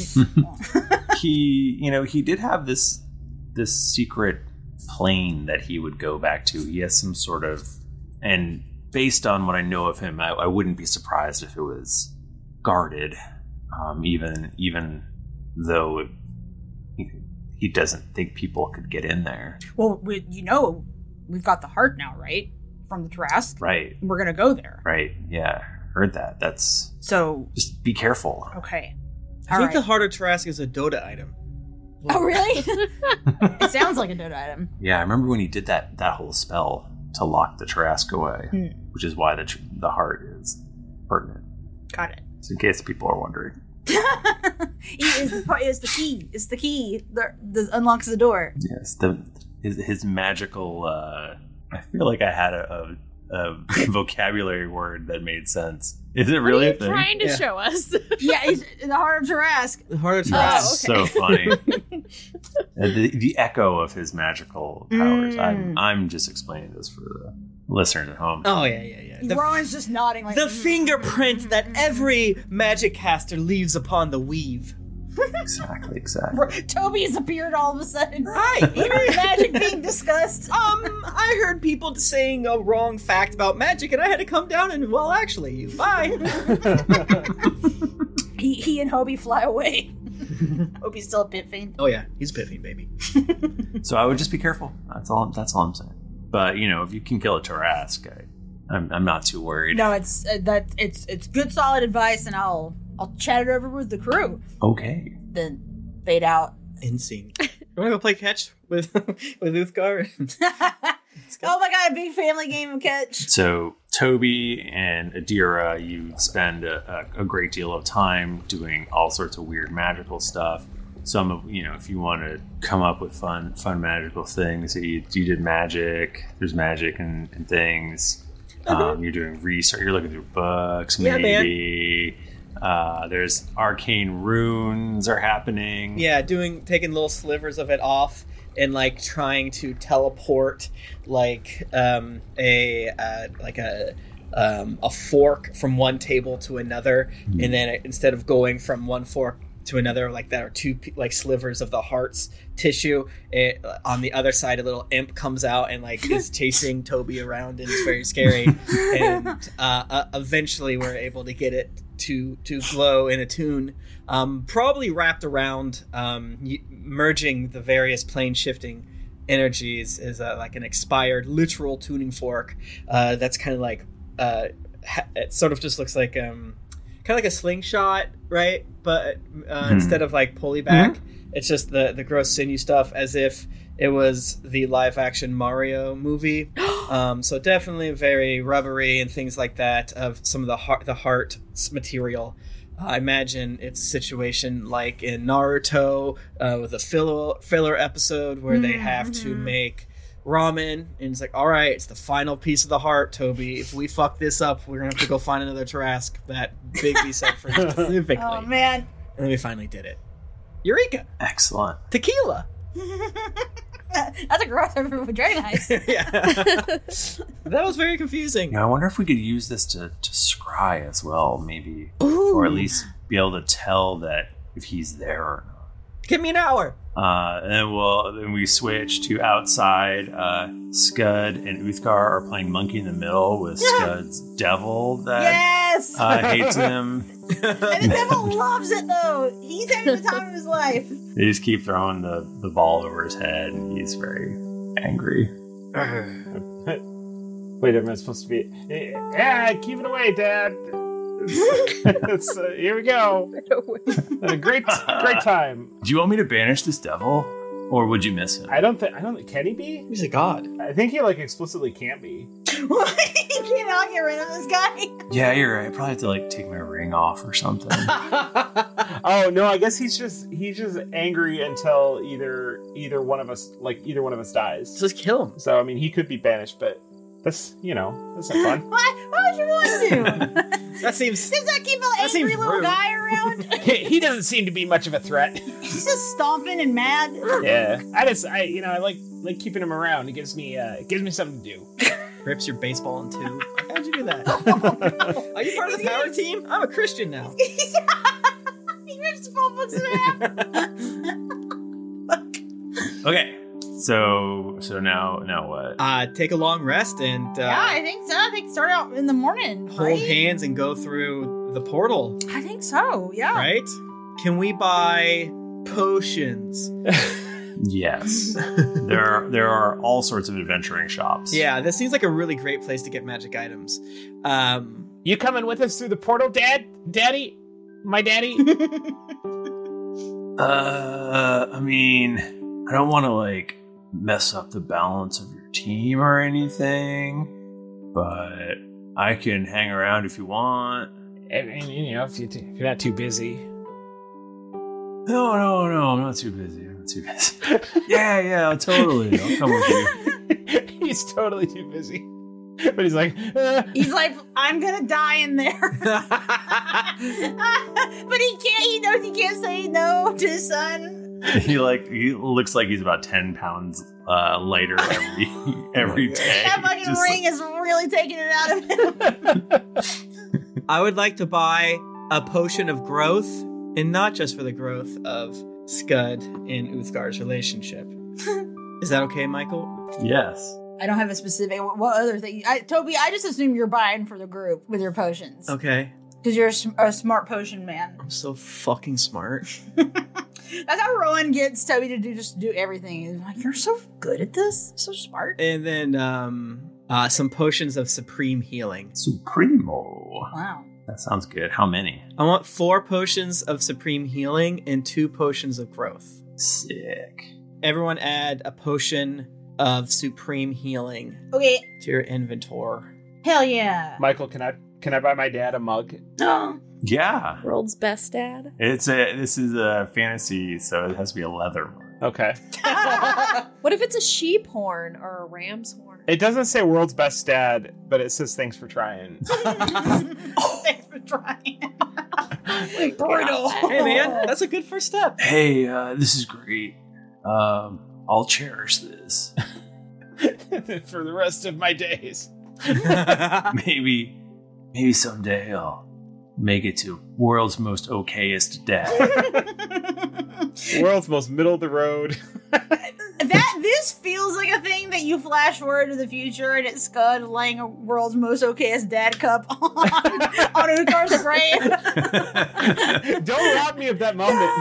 S12: He did have this secret plane that he would go back to. He has some sort of, and based on what I know of him, I wouldn't be surprised if it was guarded, even though he doesn't think people could get in there.
S3: Well, we've got the heart now, right? From the Trask.
S12: Right.
S3: We're going to go there.
S12: Right. Yeah. Heard that. That's...
S3: So...
S12: Just be careful.
S3: Okay.
S2: I think the Heart of Trask is a Dota item.
S3: Oh, really? It sounds like a Dota item.
S12: Yeah, I remember when he did that whole spell to lock the Trask away, which is why the heart is pertinent.
S3: Got it.
S12: So in case people are wondering.
S3: It's the key. It's the key that unlocks the door.
S12: Yes, his magical. I feel like I had a vocabulary word that made sense. Is it really a thing?
S5: Trying to show us?
S3: Yeah, it's the Heart of Trask.
S2: The Heart of Trask.
S3: Oh,
S12: So
S3: okay.
S12: funny. The echo of his magical powers. I'm just explaining this for the listeners at home.
S2: Oh yeah.
S3: Rowan's just nodding like
S2: the fingerprint that every magic caster leaves upon the weave.
S12: Exactly.
S3: Toby has appeared all of a sudden.
S2: Right.
S3: You heard magic being discussed.
S2: I heard people saying a wrong fact about magic, and I had to come down and, well, actually, you. Bye.
S3: he and Hobie fly away. Hobie's still a pit fiend.
S2: Oh yeah, he's a pit fiend, baby.
S12: So I would just be careful. That's all I'm saying. But if you can kill a Tarrasque, I'm not too worried.
S3: No, it's good, solid advice, and I'll chat it over with the crew.
S12: Okay.
S3: Then fade out.
S2: End scene. You want to go play catch with Uthgar?
S3: Oh my god, a big family game of catch.
S12: So Toby and Adira, you spend a great deal of time doing all sorts of weird magical stuff. Some of, if you want to come up with fun magical things, you did magic. There's magic and things. You're doing research. You're looking through books, maybe. There's arcane runes are happening.
S2: Yeah, taking little slivers of it off and trying to teleport a fork from one table to another, and then instead of going from one fork to another, there are two slivers of the heart's tissue. On the other side, a little imp comes out and is chasing Toby around, and it's very scary. And eventually, we're able to get it to glow in a tune, probably wrapped around merging the various plane shifting energies is an expired literal tuning fork that's kind of it sort of just looks like kind of like a slingshot, right? But instead of pulley back, it's just the gross sinew stuff, as if it was the live action Mario movie. So definitely very rubbery and things like that of some of the heart's material. I imagine it's a situation like in Naruto with a filler episode where they have to make ramen, and it's all right, it's the final piece of the heart, Toby. If we fuck this up, we're gonna have to go find another Tarrasque that Bigby said for specifically.
S3: Oh man!
S2: And then we finally did it. Eureka!
S12: Excellent.
S2: Tequila.
S3: That's a crossover with Dragon Heist.
S2: Yeah. That was very confusing.
S12: I wonder if we could use this to scry as well, maybe. Ooh. Or at least be able to tell that if he's there or not.
S2: Give me an hour.
S12: And then we switch to outside. Scud and Uthgar are playing Monkey in the Middle with Scud's devil that hates him.
S3: And the devil loves it though. He's having the time of his life.
S12: They just keep throwing the ball over his head, and he's very angry.
S4: Wait, am I supposed to be? Yeah, keep it away, Dad. Here we go. A great time.
S12: Do you want me to banish this devil, or would you miss him?
S4: I don't think. Can he be?
S2: He's a god.
S4: I think he explicitly can't be.
S3: What? You cannot get rid of this guy.
S12: Yeah, you're right. I probably have to take my ring off or something.
S4: Oh no, I guess he's just angry until either one of us dies.
S2: Just kill him.
S4: So I mean, he could be banished, but that's not fun.
S3: Why would you want to?
S2: That seems.
S3: Does that keep an angry little
S2: rude.
S3: guy around?
S4: He doesn't seem to be much of a threat.
S3: He's just stomping and mad.
S4: Yeah, I like keeping him around. It gives me something to do.
S2: Rips your baseball in two. How'd you do that? Are you part of the power team? I'm a Christian now.
S3: He rips the phone books in half.
S12: Okay. So now what?
S2: Take a long rest and
S3: I think so. I think start out in the morning.
S2: Hold hands and go through the portal.
S3: I think so. Yeah.
S2: Right? Can we buy potions?
S12: Yes. There are all sorts of adventuring shops.
S2: Yeah, this seems like a really great place to get magic items.
S4: You coming with us through the portal, Daddy? My daddy?
S12: I mean, I don't want to mess up the balance of your team or anything, but I can hang around if you want.
S4: I mean, if you're not too busy.
S12: No, I'm not too busy. Yeah, totally. I'll come with you.
S4: He's totally too busy. But he's like,
S3: I'm gonna die in there. But he knows he can't say no to his son.
S12: He looks like he's about 10 pounds lighter every day.
S3: That fucking ring is really taking it out of him.
S2: I would like to buy a potion of growth, and not just for the growth of Scud and Uthgar's relationship. Is that okay, Michael?
S12: Yes.
S3: I don't have a specific. What other thing? Toby, I just assume you're buying for the group with your potions.
S2: Okay.
S3: Because you're a smart potion man.
S2: I'm so fucking smart.
S3: That's how Rowan gets Toby to do everything. He's like, you're so good at this. So smart.
S2: And then some potions of supreme healing.
S12: Supremo.
S3: Wow.
S12: That sounds good. How many?
S2: I want 4 potions of supreme healing and 2 potions of growth.
S12: Sick.
S2: Everyone add a potion of supreme healing.
S3: Okay.
S2: To your inventory.
S3: Hell yeah.
S4: Michael, can I buy my dad a mug?
S12: Yeah.
S5: World's best dad.
S12: This is a fantasy, so it has to be a leather mug.
S4: Okay.
S5: What if it's a sheep horn or a ram's horn?
S4: It doesn't say world's best dad, but it says thanks for trying.
S3: Thanks for trying. Brutal.
S2: Hey man, that's a good first step.
S12: Hey, this is great. I'll cherish this.
S4: For the rest of my days.
S12: Maybe someday I'll make it to world's most okayest dad.
S4: World's most middle of the road.
S3: This feels like a thing that you flash forward to the future and it's Scud laying a world's most okayest dad cup on Uthgar's grave.
S4: Don't rob me of that moment.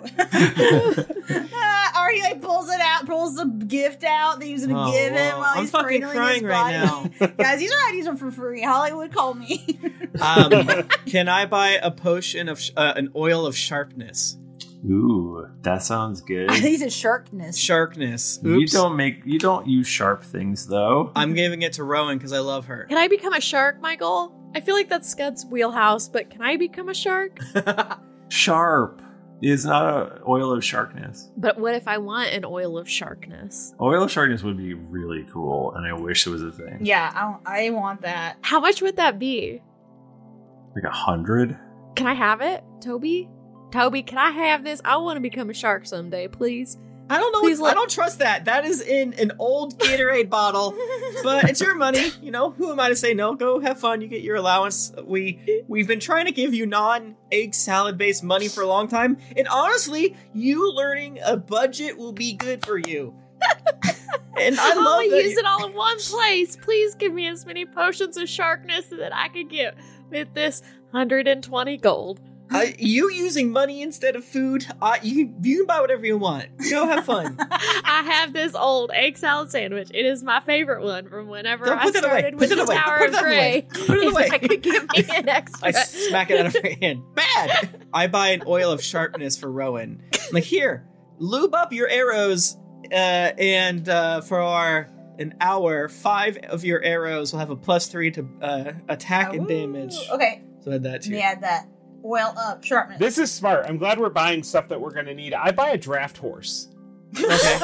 S3: Or he pulls the gift out that he was going to give him while he's
S2: fucking crying right now.
S3: Guys, these are for free. Hollywood, call me.
S2: Can I buy a potion of an oil of sharpness?
S12: Ooh, that sounds good.
S3: I think it's sharpness.
S2: Sharpness. Oops.
S12: You don't use sharp things though.
S2: I'm giving it to Rowan because I love her.
S5: Can I become a shark, Michael? I feel like that's Scud's wheelhouse, but can I become a shark?
S12: Sharp is not an oil of sharpness.
S5: But what if I want an oil of sharpness?
S12: Oil of sharpness would be really cool, and I wish it was a thing.
S3: Yeah, I want that.
S5: How much would that be?
S12: Like 100?
S5: Can I have it, Toby? Toby, can I have this? I want to become a shark someday, please.
S2: I don't know. I don't trust that. That is in an old Gatorade bottle, but it's your money. You know, who am I to say no? Go have fun. You get your allowance. We've been trying to give you non-egg salad based money for a long time, and honestly, you learning a budget will be good for you. And I love
S5: to
S2: that
S5: use it all in one place. Please give me as many potions of sharkness that I could get with this 120 gold.
S2: You using money instead of food, you can buy whatever you want. Go have fun.
S5: I have this old egg salad sandwich. It is my favorite one from whenever I
S2: Put it away.
S5: started with the Tower of Grey.
S2: Put it away.
S5: If I could give me an extra.
S2: I smack it out of her hand. Bad! I buy an oil of sharpness for Rowan. I'm like, here, lube up your arrows, and for an hour, 5 of your arrows will have a +3 to attack and damage.
S3: Okay.
S2: So add that too.
S3: Yeah, that. Oil up, sharpness.
S4: This is smart. I'm glad we're buying stuff that we're going to need. I buy a draft horse.
S2: Okay. Can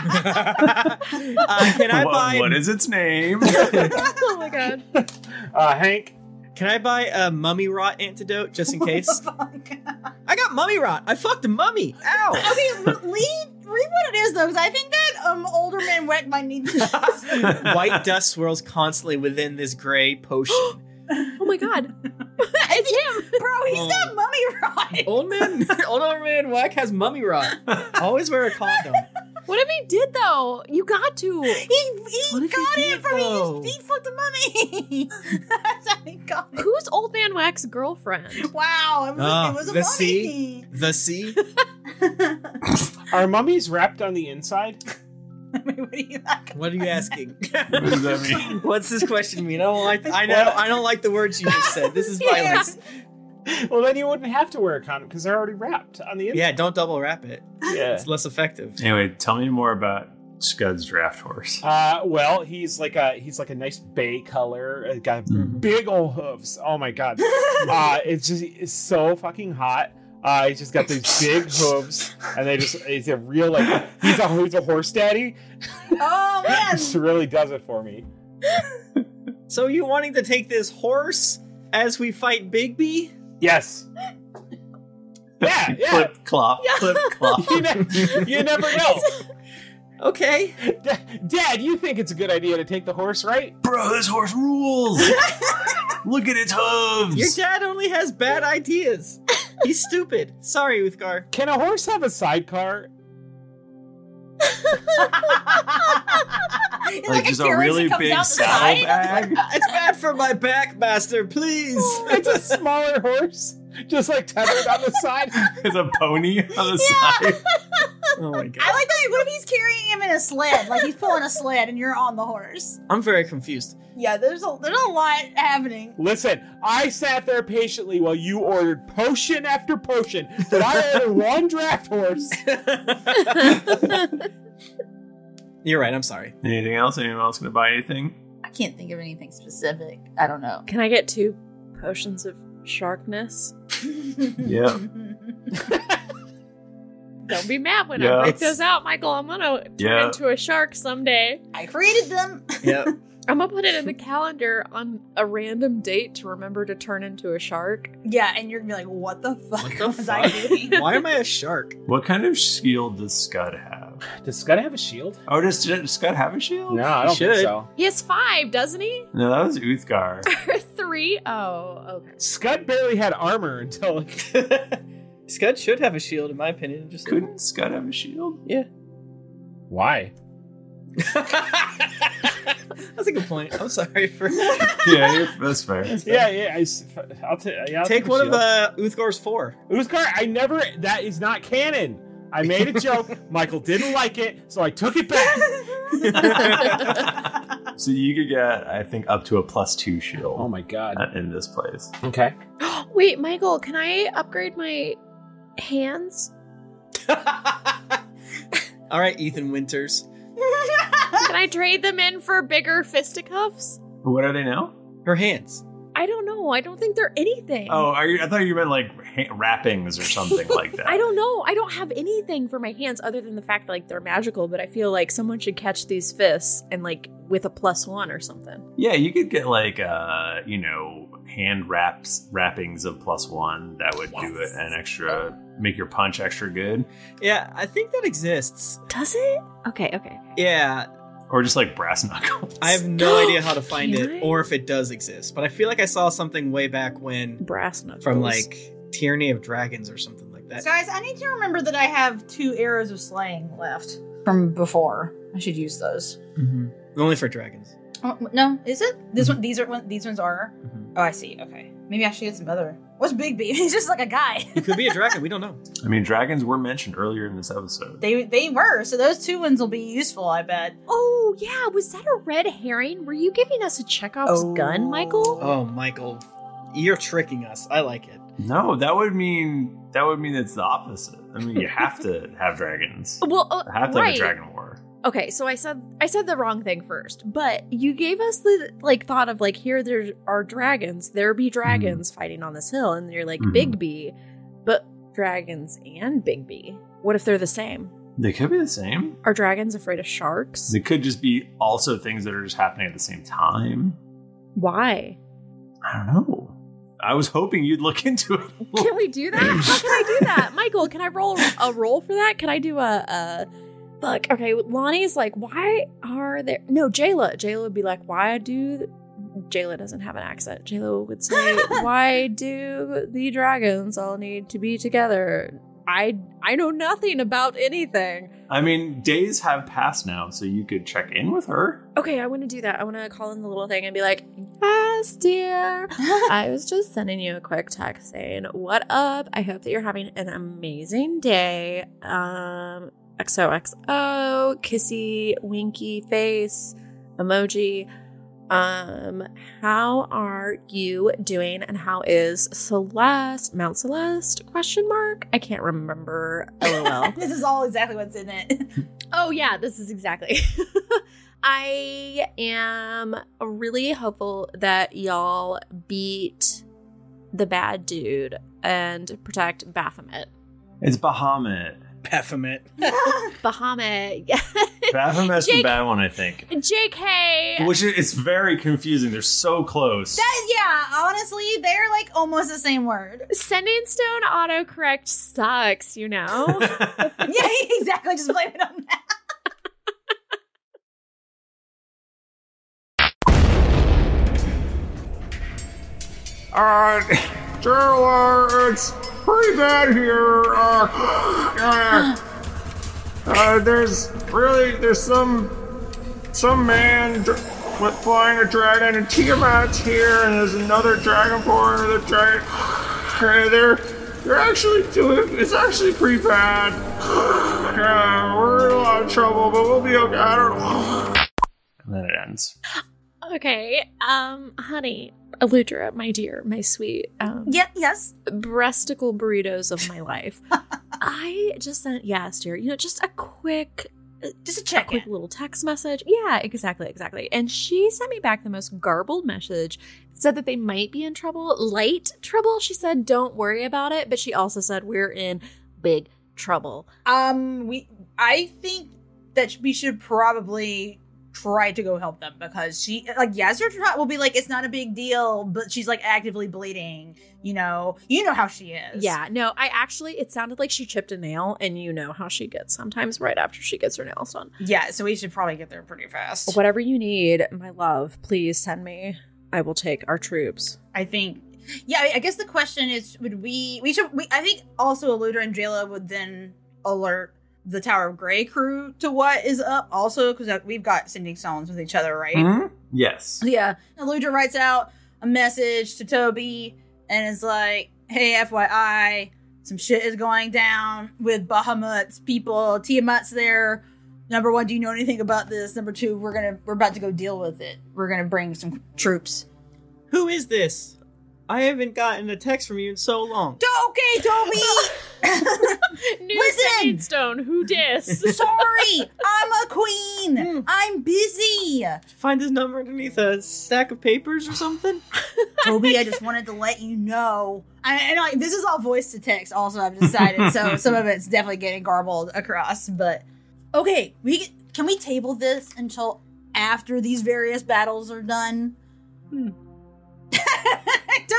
S2: I buy...
S12: What is its name?
S5: Oh my god.
S4: Hank?
S2: Can I buy a mummy rot antidote just in case? I got mummy rot. I fucked a mummy. Ow.
S3: Okay, read what it is though, because I think that older man Weck might need this.
S2: White dust swirls constantly within this gray potion.
S5: Oh my god. It's him.
S3: Bro, he's got mummy rot.
S2: Old man Whack has mummy rot. Always wear a condom.
S5: What if he did though? You got to.
S3: He got it from me. He fucked the mummy. That's how he got it.
S5: Who's Old Man Wack's girlfriend?
S3: Wow, it was a
S2: the
S3: mummy.
S2: sea. The sea.
S4: Are mummies wrapped on the inside?
S2: What are you asking?
S12: What does that mean?
S2: What's this question mean? I don't like the words you just said. This is violence.
S4: Well, then you wouldn't have to wear a condom because they're already wrapped on the inside.
S2: Yeah, don't double wrap it.
S4: Yeah.
S2: It's less effective.
S12: Anyway, tell me more about Scud's draft horse.
S4: Well, he's like a nice bay color. Got big old hooves. Oh my god. It's so fucking hot. He's just got these big hooves, and he's a real he's a horse daddy.
S3: Oh man,
S4: This really does it for me.
S2: So you wanting to take this horse as we fight Bigby?
S4: Yes. Yeah.
S12: Clip clop. Clip clop.
S4: You never know.
S2: Okay.
S4: Dad, you think it's a good idea to take the horse, right?
S12: Bro, this horse rules. Look at its hooves.
S2: Your dad only has bad ideas. He's stupid. Sorry, Uthgar.
S4: Can a horse have a sidecar?
S12: Like just a really big saddlebag?
S2: It's bad for my back, master, please.
S4: It's a smaller horse. Just tethered on the side.
S12: It's a pony on the side.
S2: Oh my god.
S3: I like that. What if he's carrying him in a sled? Like he's pulling a sled and you're on the horse.
S2: I'm very confused.
S3: Yeah, there's a lot happening.
S4: Listen, I sat there patiently while you ordered potion after potion, but I ordered one draft horse.
S2: You're right, I'm sorry.
S12: Anything else? Anyone else going to buy anything?
S3: I can't think of anything specific. I don't know.
S5: Can I get 2 potions of sharkness?
S12: Yeah.
S5: Don't be mad when I break those out, Michael. I'm gonna turn into a shark someday.
S3: I created them.
S2: Yep.
S5: I'm gonna put it in the calendar on a random date to remember to turn into a shark.
S3: Yeah, and you're gonna be like, what the fuck was I doing?
S2: Why am I a shark?
S12: What kind of shield does Scud have?
S4: Does Scud have a shield?
S12: Oh, does Scud have a shield?
S4: No, I don't think so.
S5: He has 5, doesn't he?
S12: No, that was Uthgar.
S5: 3? Oh, okay.
S4: Scud barely had armor until...
S2: Scud should have a shield, in my opinion. Just
S12: Couldn't Scud have a shield?
S2: Yeah.
S4: Why?
S2: That's a good point. I'm sorry for...
S12: Yeah, that's fair.
S4: I'll
S2: take one of Uthgar's 4.
S4: Uthgar, that is not canon. I made a joke. Michael didn't like it, so I took it back.
S12: So you could get, I think, up to a +2 shield.
S4: Oh my god.
S12: In this place.
S4: Okay.
S5: Wait, Michael, can I upgrade my hands?
S2: All right, Ethan Winters.
S5: Can I trade them in for bigger fisticuffs?
S12: What are they now?
S2: Her hands.
S5: I don't know. I don't think they're anything.
S12: Oh, I thought you meant wrappings or something like that.
S5: I don't know. I don't have anything for my hands other than the fact that they're magical, but I feel like someone should catch these fists and with a +1 or something.
S12: Yeah, you could get hand wrappings of +1 that would do it an extra, make your punch extra good.
S2: Yeah, I think that exists.
S5: Does it? Okay.
S2: Yeah.
S12: Or just like brass knuckles.
S2: I have no idea how to find it or if it does exist, but I feel like I saw something way back when.
S5: Brass knuckles.
S2: From like Tyranny of Dragons or something like that.
S3: Guys, I need to remember that I have 2 arrows of slaying left from before. I should use those.
S2: Mm-hmm. Only for dragons.
S3: Oh, no, is it? These ones are? Mm-hmm. Oh, I see. Okay. Maybe I should get some other. What's Big B? He's just like a guy.
S2: He could be a dragon. We don't know.
S12: I mean, dragons were mentioned earlier in this episode.
S3: They were. So those 2 ones will be useful, I bet.
S5: Oh, yeah. Was that a red herring? Were you giving us a Chekhov's gun, Michael?
S2: Oh, Michael. You're tricking us. I like it.
S12: No, that would mean it's the opposite. I mean, you have to have dragons.
S5: Well,
S12: have to have a dragon war.
S5: Okay, so I said the wrong thing first, but you gave us the thought of here there are dragons. There be dragons fighting on this hill, and you're like Big B, but dragons and Big B. What if they're the same?
S12: They could be the same.
S5: Are dragons afraid of sharks?
S12: They could just be also things that are just happening at the same time.
S5: Why?
S12: I don't know. I was hoping you'd look into it.
S5: Can we do that? How can I do that? Michael, can I roll a roll for that? Can I do a Look, okay, Lonnie's like, why are there... No, Jayla. Jayla would be like, Jayla doesn't have an accent. Jayla would say, why do the dragons all need to be together? I know nothing about anything.
S12: I mean, days have passed now, so you could check in with her.
S5: Okay, I want to do that. I want to call in the little thing and be like, yes, dear. I was just sending you a quick text saying, what up? I hope that you're having an amazing day. XOXO, kissy, winky face, emoji. How are you doing? And how is Celeste? Mount Celeste? ? I can't remember. LOL.
S3: This is all exactly what's in it.
S5: Oh yeah, this is exactly. I am really hopeful that y'all beat the bad dude and protect Baphomet.
S12: It's Bahamut.
S2: Baphomet.
S5: Bahamut.
S12: Baphomet's the bad one, I think.
S5: JK.
S12: Which it's very confusing. They're so close.
S3: Honestly, they're almost the same word.
S5: Sending Stone autocorrect sucks, you know?
S3: Yeah, exactly. Just blame it on that.
S12: Jayla, it's pretty bad here. There's some man flying a dragon, and Tiamat's here, and there's another dragonborn with a dragon. They're actually it's actually pretty bad. We're in a lot of trouble, but we'll be okay. I don't know. And then it ends.
S5: Okay, honey, Eludra, my dear, my sweet,
S3: yes,
S5: breasticle burritos of my life. I just sent, yes, dear, just a quick, quick little text message. Yeah, exactly. And she sent me back the most garbled message, said that they might be in trouble, light trouble. She said, don't worry about it, but she also said we're in big trouble.
S3: I think that we should probably try to go help them, because she Yazra will be like, it's not a big deal, but she's actively bleeding. You know how she is.
S5: Yeah, no, it sounded like she chipped a nail, and you know how she gets sometimes right after she gets her nails done.
S3: Yeah, so we should probably get there pretty fast.
S5: Whatever you need, my love, please send me. I will take our troops.
S3: I think. Yeah, I guess the question is, I think also Eludra and Jayla would then alert the Tower of Grey crew to what is up also, because we've got sending stones with each other, right?
S12: Mm-hmm. Yes.
S3: Yeah. Eludra writes out a message to Toby and is like, hey, FYI, some shit is going down with Bahamut's people. Tiamat's there. Number 1, do you know anything about this? Number 2, we're about to go deal with it. We're gonna bring some troops.
S2: Who is this? I haven't gotten a text from you in so long.
S3: Okay, Toby!
S5: Listen! Stone, who dis?
S3: Sorry! I'm a queen! I'm busy!
S2: Find his number underneath a stack of papers or something?
S3: Toby, I just wanted to let you know. This is all voice to text also, I've decided, so some of it's definitely getting garbled across, but... Okay, can we table this until after these various battles are done?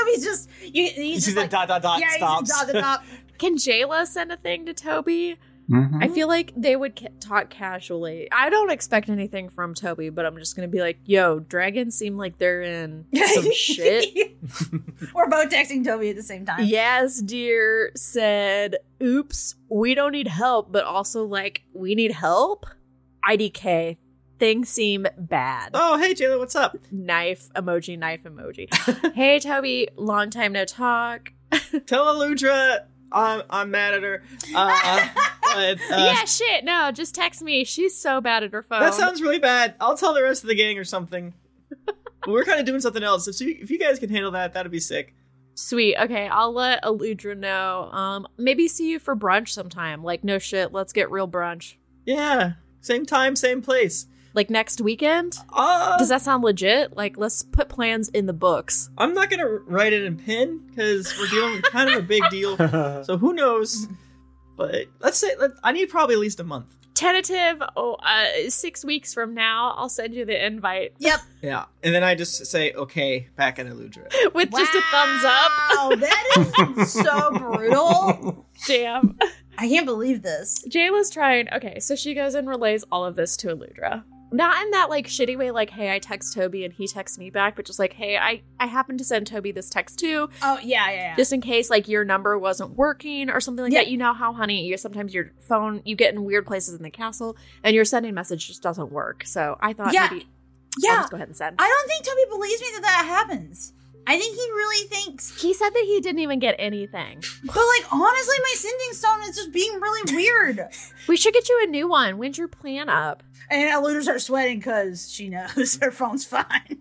S3: Toby's just you
S2: see the dot
S3: yeah,
S2: stops.
S3: Dot, dot, dot.
S5: Can Jayla send a thing to Toby?
S12: Mm-hmm.
S5: I feel like they would talk casually. I don't expect anything from Toby, but I'm just going to be like, yo, dragons seem like they're in some shit.
S3: We're both texting Toby at the same time.
S5: Yes, dear said, oops, we don't need help, but also, like, we need help? IDK. Things seem bad.
S2: Oh, hey, Jayla, what's up?
S5: Knife emoji. Hey, Toby, long time no talk.
S2: Tell Aludra I'm mad at her.
S5: Yeah, shit. No, just text me. She's so bad at her phone.
S2: That sounds really bad. I'll tell the rest of the gang or something. We're kind of doing something else. So if you guys can handle that, that'd be sick.
S5: Sweet. Okay, I'll let Aludra know. Maybe see you for brunch sometime. Like, no shit. Let's get real brunch.
S2: Yeah. Same time, same place.
S5: Like next weekend? Does that sound legit? Like, let's put plans in the books.
S2: I'm not going to write it in pen because we're dealing with kind of a big deal. So who knows? But let's say I need probably at least a month.
S5: Tentative. 6 weeks from now, I'll send you the invite.
S3: Yep.
S2: Yeah. And then I just say, okay, back at Aludra.
S5: With just a thumbs up.
S3: Oh, that is so brutal.
S5: Damn.
S3: I can't believe this.
S5: Jayla's trying. Okay, so she goes and relays all of this to Aludra. Not in that, like, shitty way, like, hey, I text Toby and he texts me back, but just like, hey, I happened to send Toby this text too.
S3: Oh, yeah.
S5: Just in case, like, your number wasn't working or something like that. You know how, honey, sometimes your phone, you get in weird places in the castle and your sending message just doesn't work. So I thought maybe I'll just go ahead and send.
S3: I don't think Toby believes me that happens. I think he really thinks...
S5: He said that he didn't even get anything.
S3: But, like, honestly, my sending stone is just being really weird.
S5: We should get you a new one. When's your plan up?
S3: And Aludra starts sweating because she knows her phone's fine.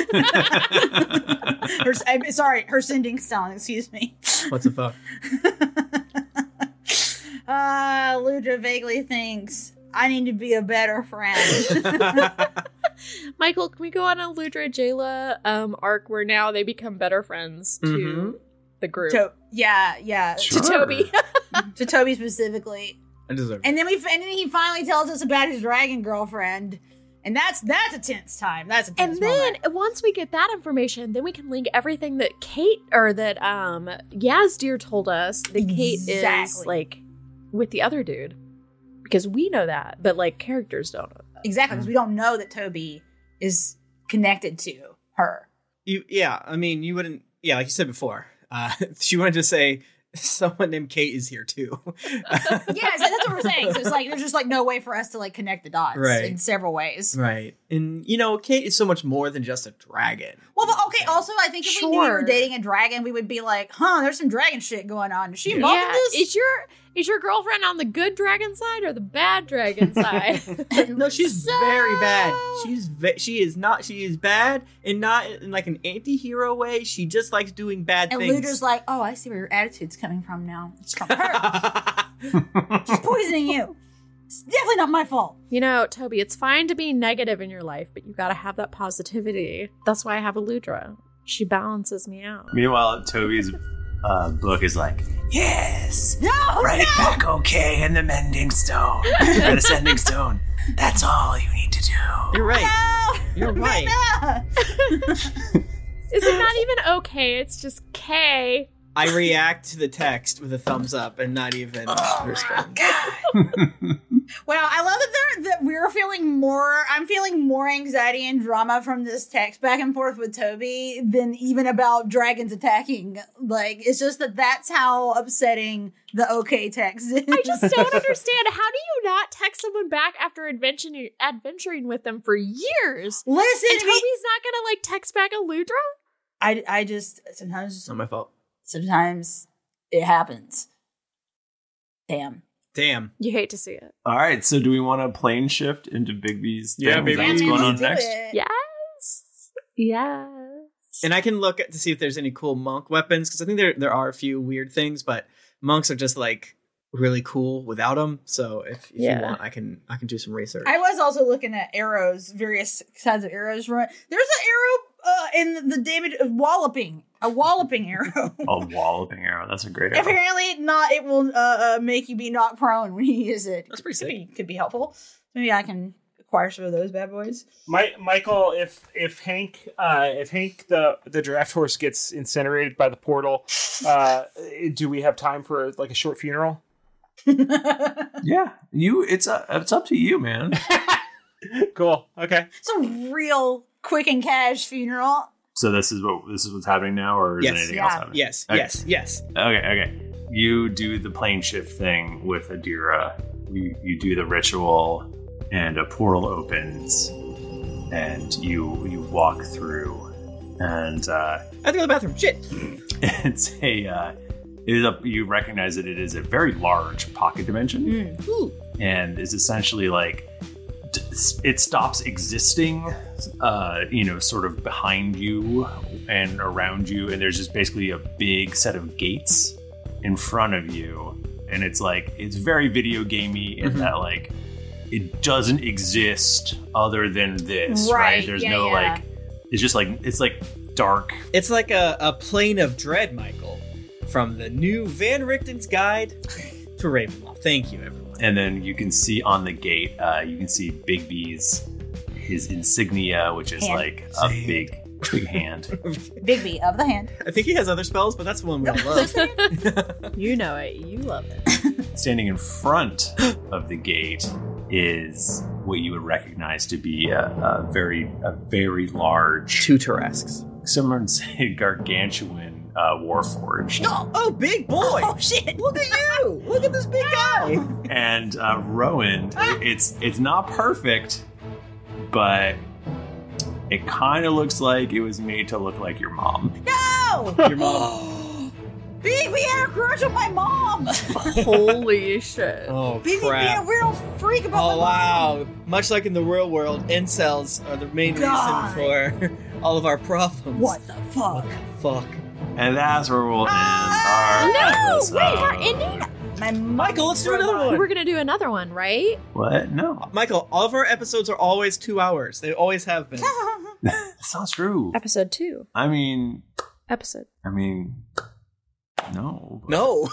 S3: Her sending stone, excuse me.
S2: What's the fuck?
S3: Aludra vaguely thinks, I need to be a better friend.
S5: Michael, can we go on a Aludra Jayla arc where now they become better friends to the group?
S3: Yeah.
S12: Sure.
S5: To Toby.
S3: To Toby specifically.
S2: I deserve it.
S3: And then he finally tells us about his dragon girlfriend. And that's a tense time. That's a tense moment.
S5: And then once we get that information, then we can link everything that Yazdir told us that Kate is like with the other dude. Because we know that, but like characters don't know that.
S3: Exactly, because we don't know that Toby is connected to her.
S2: I mean, you wouldn't. Yeah, like you said before, she wanted to say someone named Kate is here too.
S3: Yeah, so that's what we're saying. So it's like there's just like no way for us to like connect the dots in several ways.
S2: Right, and Kate is so much more than just a dragon.
S3: Well, but okay. Also, I think if we knew you were dating a dragon, we would be like, there's some dragon shit going on. Is she involved in this?
S5: Is your girlfriend on the good dragon side or the bad dragon side?
S2: No, she's very bad. She is bad and not in like an anti-hero way. She just likes doing bad things.
S3: And Ludra's like, I see where your attitude's coming from now. It's from her. She's poisoning you. It's definitely not my fault.
S5: Toby, it's fine to be negative in your life, but you gotta have that positivity. That's why I have Aludra. She balances me out.
S12: Meanwhile, Toby's book is like, yes,
S3: no,
S12: back okay in the mending stone, or the sending stone. That's all you need to do.
S2: You're right.
S3: No,
S2: you're right.
S5: Is it not even okay? It's just K.
S2: I react to the text with a thumbs up and not even respond.
S3: Well, I love that we're feeling more. I'm feeling more anxiety and drama from this text back and forth with Toby than even about dragons attacking. Like, it's just that's how upsetting the okay text is.
S5: I just don't understand. How do you not text someone back after adventuring with them for years?
S3: Listen,
S5: and Toby's not gonna like text back Aludra?
S3: I just sometimes
S2: it's not my fault.
S3: Sometimes it happens. Damn.
S5: You hate to see it.
S12: All right, so do we want to plane shift into Bigby's thing?
S2: Yeah, Bigby.
S12: What's going on next?
S5: Yes.
S2: And I can look to see if there's any cool monk weapons, because I think there are a few weird things, but monks are just like really cool without them. So if you want, I can do some research.
S3: I was also looking at arrows, various kinds of arrows. There's an arrow in the damage of walloping. A walloping arrow.
S12: A walloping arrow. That's a great arrow.
S3: Apparently, it will make you be knocked prone when you use it.
S2: That's pretty sick.
S3: Could be helpful. Maybe I can Choir of those bad boys.
S4: Michael, if Hank the draft horse gets incinerated by the portal, do we have time for like a short funeral?
S12: Yeah, it's up to you, man.
S4: Cool. Okay.
S3: It's a real quick and cash funeral.
S12: So this is what's happening now, or is anything else happening?
S2: Yes.
S12: Okay.
S2: Yes.
S12: Okay. You do the plane shift thing with Adira. You do the ritual, and a portal opens, and you walk through, and
S2: I have to go to the bathroom. Shit.
S12: You recognize that it is a very large pocket dimension, and is essentially like it stops existing, sort of behind you and around you, and there's just basically a big set of gates in front of you, and it's very video gamey in that like it doesn't exist other than this, right? There's it's just like it's like dark.
S2: It's like a plane of dread, Michael, from the new Van Richten's Guide to Ravenloft. Thank you, everyone.
S12: And then you can see on the gate, you can see Bigby's his insignia, which is like a big hand.
S3: Bigby of the hand.
S2: I think he has other spells, but that's the one we all love.
S5: You know it. You love it.
S12: Standing in front of the gate is what you would recognize to be a very large,
S2: two Tarrasques.
S12: Someone say gargantuan Warforged.
S2: Oh, big boy! Oh shit! Look at you! Look at this big guy!
S12: And Rowan, it's not perfect, but it kind of looks like it was made to look like your mom.
S3: No!
S2: Your mom.
S3: Big, we had a crush on my mom.
S5: Holy shit!
S2: Oh
S3: Big,
S2: crap!
S3: We're a freak about.
S2: Oh wow! Much like in the real world, incels are the main reason for all of our problems.
S3: What the fuck?
S2: Fuck.
S12: And that's where we'll end our episode.
S5: Wait, we're ending.
S2: Michael, let's do another one.
S5: We're gonna do another one, right?
S12: What? No,
S2: Michael. All of our episodes are always 2 hours. They always have been.
S12: That's not true.
S5: Episode 2.
S12: I mean,
S2: no.
S12: But...
S2: No.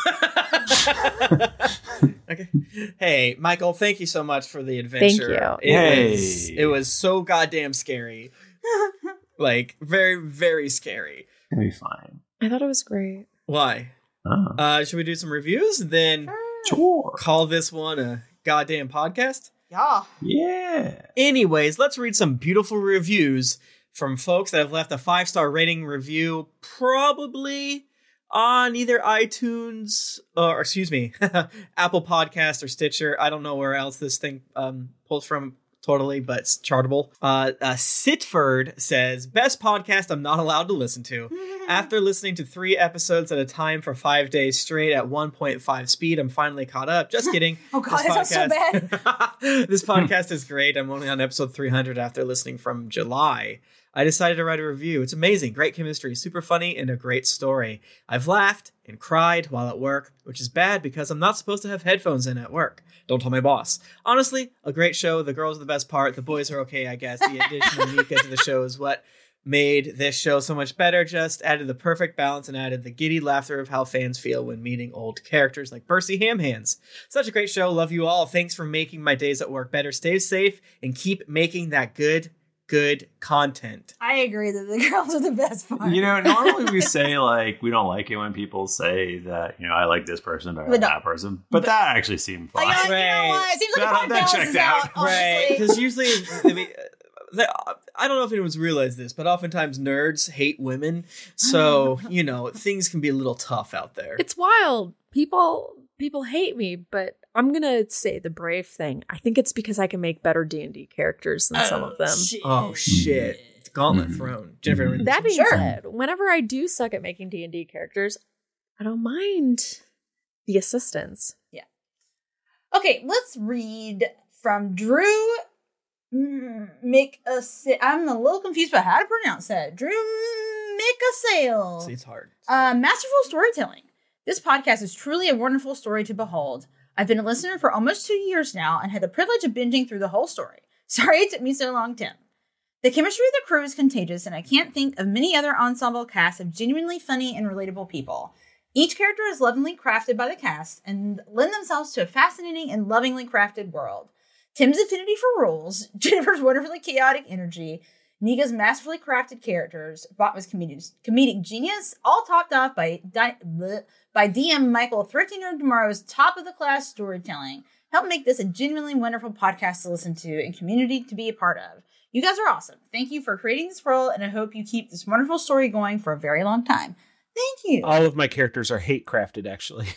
S2: Okay. Hey, Michael, thank you so much for the adventure.
S5: Thank you.
S2: It was so goddamn scary. Like, very, very scary.
S12: It'll be fine.
S5: I thought it was great.
S2: Why?
S12: Oh.
S2: Should we do some reviews and then
S12: sure.
S2: Call this one a goddamn podcast?
S12: Yeah.
S2: Anyways, let's read some beautiful reviews from folks that have left a 5-star rating review, probably on either iTunes or, Apple Podcast or Stitcher. I don't know where else this thing pulls from totally, but it's chartable. Sitford says, best podcast I'm not allowed to listen to. After listening to 3 episodes at a time for 5 days straight at 1.5 speed, I'm finally caught up. Just kidding.
S3: Oh god, that's so bad.
S2: This podcast is great. I'm only on episode 300 after listening from July. I decided to write a review. It's amazing. Great chemistry, super funny, and a great story. I've laughed and cried while at work, which is bad because I'm not supposed to have headphones in at work. Don't tell my boss. Honestly, a great show. The girls are the best part. The boys are okay, I guess. The addition of Nika to the show is what made this show so much better. Just added the perfect balance and added the giddy laughter of how fans feel when meeting old characters like Percy Hamhands. Such a great show. Love you all. Thanks for making my days at work better. Stay safe and keep making that good content.
S3: I agree that the girls are the best part.
S12: Normally we say like we don't like it when people say that, I like this person better than that person, but that actually seemed fun.
S3: You know what? It seems like
S12: that checked out.
S2: Right, because usually, I don't know if anyone's realized this, but oftentimes nerds hate women, so things can be a little tough out there.
S5: It's wild. People hate me, but I'm gonna say the brave thing. I think it's because I can make better D&D characters than some of them.
S3: Shit.
S2: Oh shit! Gauntlet Throne. Jennifer.
S5: That being said, whenever I do suck at making D&D characters, I don't mind the assistance.
S3: Yeah. Okay, let's read from Drew Mick. I'm a little confused about how to pronounce that. Drew Mickasale.
S2: See, it's hard.
S3: Masterful storytelling. This podcast is truly a wonderful story to behold. I've been a listener for almost 2 years now and had the privilege of binging through the whole story. Sorry it took me so long, Tim. The chemistry of the crew is contagious, and I can't think of many other ensemble casts of genuinely funny and relatable people. Each character is lovingly crafted by the cast and lend themselves to a fascinating and lovingly crafted world. Tim's affinity for rules, Jennifer's wonderfully chaotic energy, Nika's masterfully crafted characters, Botma's comedic genius, all topped off by DM Michael Thrifty Nerd Tomorrow's top-of-the-class storytelling, help make this a genuinely wonderful podcast to listen to and community to be a part of. You guys are awesome. Thank you for creating this world, and I hope you keep this wonderful story going for a very long time. Thank you.
S4: All of my characters are hate crafted, actually.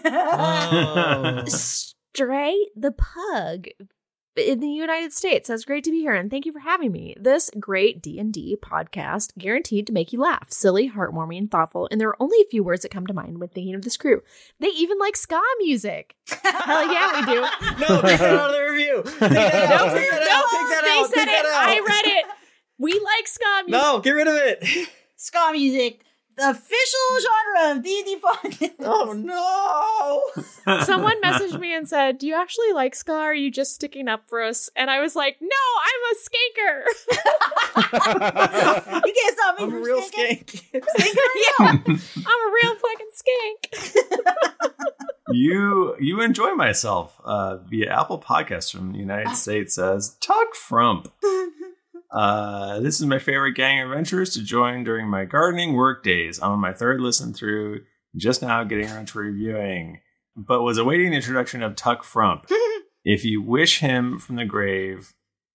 S5: Stray the Pug in the United States says, great to be here and thank you for having me. This great D&D podcast guaranteed to make you laugh, silly, heartwarming, and thoughtful, and there are only a few words that come to mind when thinking of this crew. They even like ska music. Hell yeah, we do.
S2: No, take that out of the review. Take that out. Take that out. Take that out.
S5: They said it. I read it. We like ska music.
S2: No, get rid of it.
S3: Ska music. The official genre of D&D podcast.
S2: Oh, no.
S5: Someone messaged me and said, do you actually like ska? Or are you just sticking up for us? And I was like, no, I'm a skanker.
S3: You can't stop me
S2: I'm
S3: from
S2: a real
S3: skanking.
S2: skank.
S5: Yeah, I'm a real fucking skank.
S12: You enjoy myself via Apple Podcasts from the United States says, Tuck Frump. This is my favorite gang of adventurers to join during my gardening work days. I'm on my third listen through, just now getting around to reviewing, but was awaiting the introduction of Tuck Frump. If you wish him from the grave,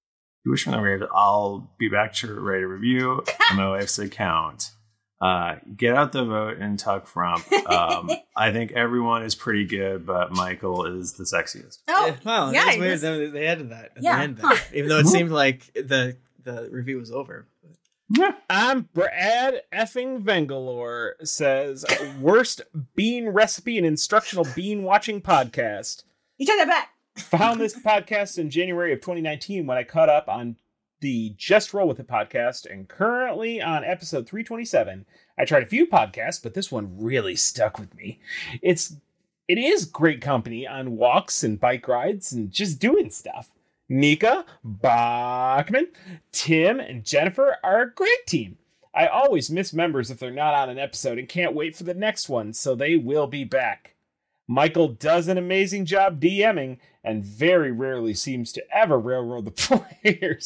S12: I'll be back to ready to review on my wife's account. Get out the vote and Tuck Frump. I think everyone is pretty good, but Michael is the sexiest.
S3: Oh,
S2: Wow,
S3: yeah,
S2: that's weird.
S3: it was-
S2: They added that at
S3: Yeah,
S2: the end there. Even though it seemed like the review was over.
S4: I'm Brad effing Vengalore says, worst bean recipe and instructional bean watching podcast.
S3: You take that back.
S4: Found this podcast in January of 2019 when I caught up on the Just Roll With It podcast, and currently on episode 327. I tried a few podcasts, but this one really stuck with me. It is great company on walks and bike rides and just doing stuff. Nika, Bachman, Tim, and Jennifer are a great team. I always miss members if they're not on an episode and can't wait for the next one, so they will be back. Michael does an amazing job DMing and very rarely seems to ever railroad the players.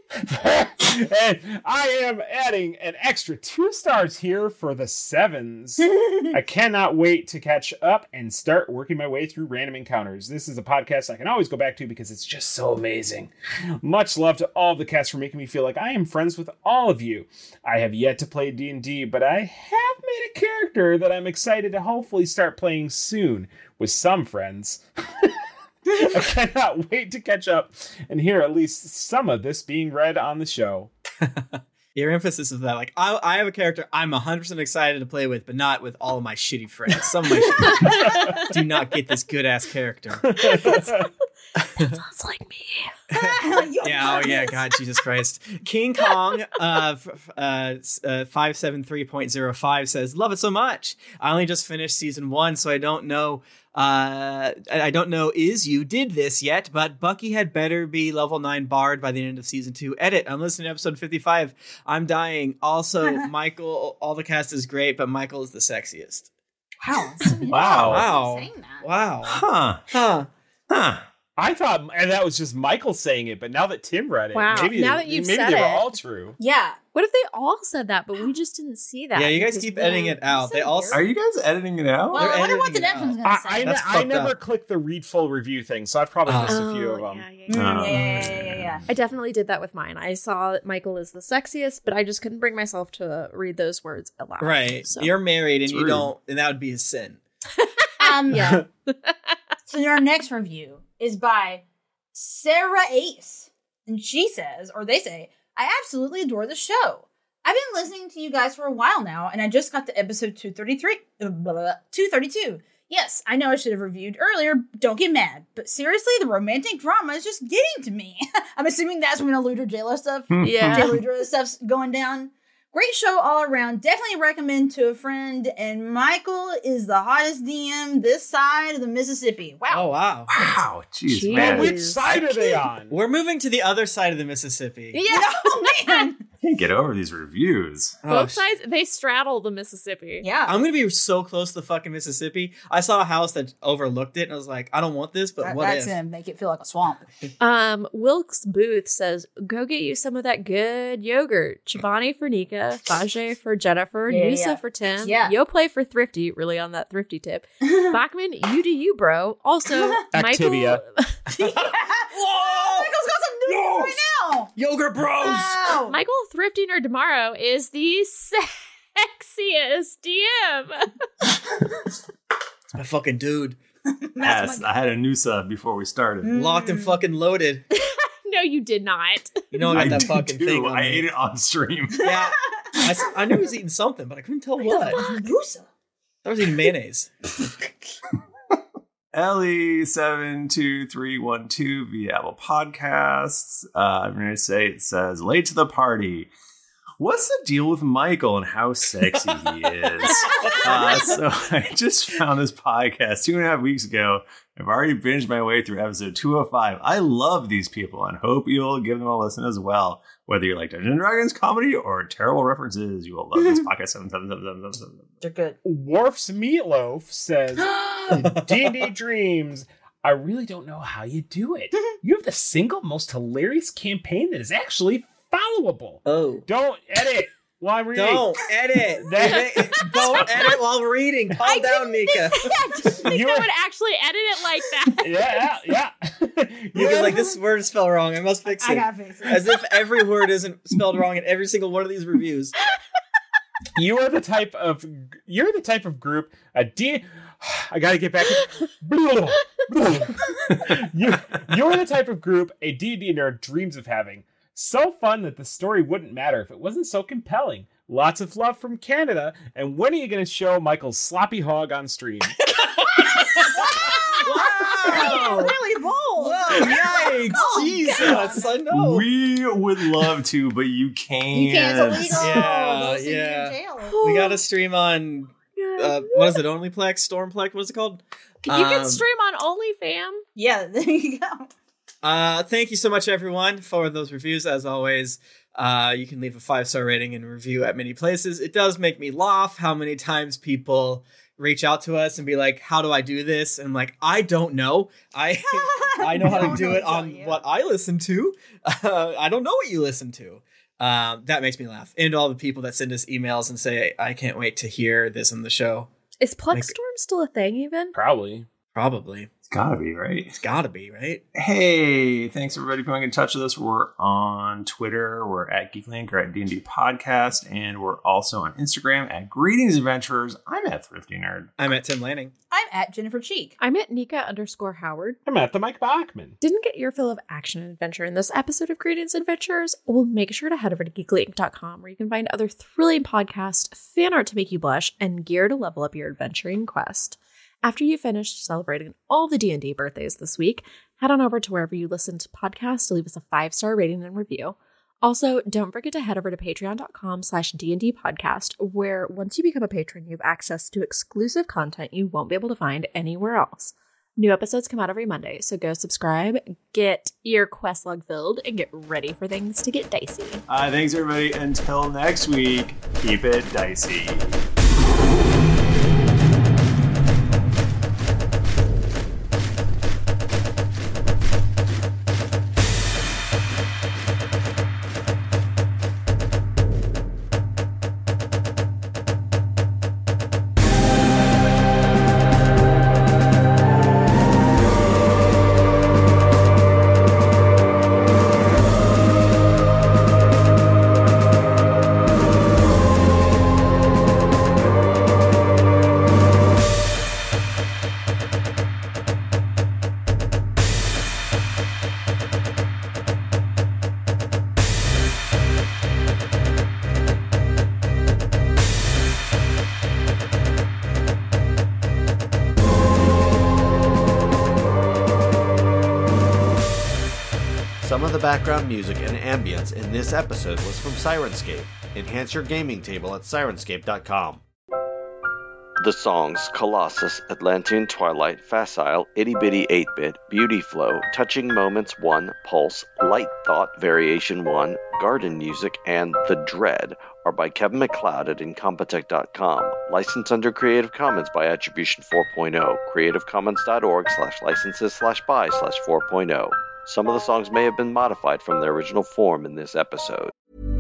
S4: And I am adding an extra 2 stars here for the 7s. I cannot wait to catch up and start working my way through Random Encounters. This is a podcast I can always go back to because it's just so amazing. Much love to all of the cast for making me feel like I am friends with all of you. I have yet to play D&D, but I have made a character that I'm excited to hopefully start playing soon with some friends. I cannot wait to catch up and hear at least some of this being read on the show.
S2: Your emphasis is that, like, I have a character I'm 100% excited to play with, but not with all of my shitty friends. Some of my shitty friends do not get this good-ass character.
S5: That sounds like me.
S2: Yeah, oh yeah, God, Jesus Christ. King Kong 573.05 says, love it so much. I only just finished season 1, so I don't know is you did this yet, but Bucky had better be level 9 bard by the end of season 2. Edit, I'm listening to episode 55. I'm dying. Also, Michael, all the cast is great, but Michael is the sexiest.
S3: Wow.
S12: Wow.
S3: Saying that.
S2: Wow.
S12: Huh.
S4: I thought that was just Michael saying it, but now that Tim read it,
S5: Wow.
S4: maybe
S5: Now that you've
S4: maybe
S5: said
S4: they were
S5: it.
S4: all true.
S3: Yeah.
S5: What if they all said that, but we just didn't see that?
S2: Yeah, you guys
S5: because
S2: keep
S5: we
S2: editing
S5: were-
S2: it out. They all
S12: Are you guys editing it out?
S3: Well, I wonder what the next one's going to say.
S2: That's
S4: I
S2: fucked
S4: never
S2: up.
S4: clicked the read full review thing, so I've probably missed a few of them.
S3: Yeah.
S5: I definitely did that with mine. I saw that Michael is the sexiest, but I just couldn't bring myself to read those words aloud.
S2: Right.
S5: So.
S2: You're married and
S12: It's
S2: you
S12: rude.
S2: don't, and that would be a sin.
S3: Yeah. So our next review is by Sarah Ace. And she says, or they say, I absolutely adore the show. I've been listening to you guys for a while now, and I just got to episode 232. Yes, I know I should have reviewed earlier. Don't get mad. But seriously, the romantic drama is just getting to me. I'm assuming that's when Eluder Jailer stuff,
S5: Yeah.
S3: Jailer stuff's going down. Great show all around. Definitely recommend to a friend. And Michael is the hottest DM this side of the Mississippi. Wow.
S2: Oh, wow.
S12: Wow. Jeez,
S5: Jeez.
S12: man.
S4: Which side are they on?
S2: We're moving to the other side of the Mississippi.
S3: Yeah. Oh, man.
S12: can't get over these reviews.
S13: Both sides, they straddle the Mississippi.
S3: Yeah.
S2: I'm gonna be so close to the fucking Mississippi. I saw a house that overlooked it, and I was like, I don't want this, but what
S3: That's
S2: if?
S3: him. Make it feel like a swamp.
S13: Wilkes Booth says, go get you some of that good yogurt. Chobani for Nika, Fajay for Jennifer, Nusa for Tim, Yoplay for Thrifty, really on that Thrifty tip. Bachman, you do you, bro. Also,
S4: Activia.
S3: Whoa! Michael's got some news right now.
S2: Yogurt Bros.
S3: Wow.
S13: Michael Thrifty Nerd tomorrow is the sexiest DM.
S2: My fucking dude.
S12: Yes, I had a Noosa before we started.
S2: Locked and fucking loaded.
S13: No, you did not.
S2: You know I got that fucking thing on
S12: I
S2: me.
S12: ate it on stream.
S2: Yeah. I knew he was eating something, but I couldn't tell what. I was eating mayonnaise.
S12: Ellie72312 via Apple Podcasts. I'm going to say it says, late to the party. What's the deal with Michael and how sexy he is? So I just found this podcast 2.5 weeks ago. I've already binged my way through episode 205. I love these people and hope you'll give them a listen as well. Whether you like Dungeons & Dragons comedy or terrible references, you will love this podcast. 77777.
S3: They're good.
S4: Wharf's Meatloaf says, D&D Dreams, I really don't know how you do it. You have the single most hilarious campaign that is actually followable.
S2: Oh.
S4: Don't edit while I'm reading.
S2: Don't edit. Don't edit while reading. Calm down, Nika.
S13: I didn't think I would actually edit it like that.
S4: Yeah.
S2: Nika's like, this word is spelled wrong. I must fix it.
S3: I gotta fix it.
S2: As if every word isn't spelled wrong in every single one of these reviews.
S4: You're the type of group I gotta get back. You're the type of group a D&D nerd dreams of having. So fun that the story wouldn't matter if it wasn't so compelling. Lots of love from Canada. And when are you going to show Michael's sloppy hog on stream?
S2: Wow!
S3: Really bold.
S2: Whoa, yikes!
S3: Oh,
S2: Jesus,
S3: God.
S2: I know.
S12: We would love to, but you can't.
S3: You can't. It's illegal.
S2: Yeah,
S3: They'll send you
S2: yeah.
S3: in jail.
S2: We got to stream on, what is it, Onlyplex? Stormplex? What is it called?
S13: You can stream on OnlyFam.
S3: Yeah, there you go.
S2: Thank you so much, everyone, for those reviews. As always, you can leave a 5-star rating and review at many places. It does make me laugh how many times people reach out to us and be like, how do I do this? And I'm like, I don't know. I know how to do it on what I listen to. I don't know what you listen to. That makes me laugh. And all the people that send us emails and say, I can't wait to hear this on the show.
S13: Is Plugstorm still a thing even?
S4: Probably.
S12: It's gotta be, right?
S2: It's gotta be, right?
S12: Hey, thanks everybody for getting in touch with us. We're on Twitter. We're at GeekLink or at D&D Podcast. And we're also on Instagram at Greetings Adventurers. I'm at Thrifty Nerd.
S2: I'm at Tim Lanning.
S3: I'm at Jennifer Cheek.
S13: I'm at Nika_Howard.
S4: I'm at the Mike Bachman.
S13: Didn't get your fill of action and adventure in this episode of Greetings Adventurers? Well, make sure to head over to geeklyinc.com where you can find other thrilling podcasts, fan art to make you blush, and gear to level up your adventuring quest. After you finished celebrating all the D&D birthdays this week, head on over to wherever you listen to podcasts to leave us a 5-star rating and review. Also, don't forget to head over to patreon.com/D&D podcast, where once you become a patron, you have access to exclusive content you won't be able to find anywhere else. New episodes come out every Monday, so go subscribe, get your quest log filled, and get ready for things to get dicey.
S12: Thanks everybody. Until next week, keep it dicey.
S14: Some of the background music and ambience in this episode was from Syrinscape. Enhance your gaming table at Syrinscape.com. The songs Colossus, Atlantean Twilight, Facile, Itty Bitty 8-Bit, Beauty Flow, Touching Moments 1, Pulse, Light Thought Variation 1, Garden Music, and The Dread are by Kevin MacLeod at Incompetech.com. Licensed under Creative Commons by Attribution 4.0. CreativeCommons.org/licenses/by/4.0. Some of the songs may have been modified from their original form in this episode.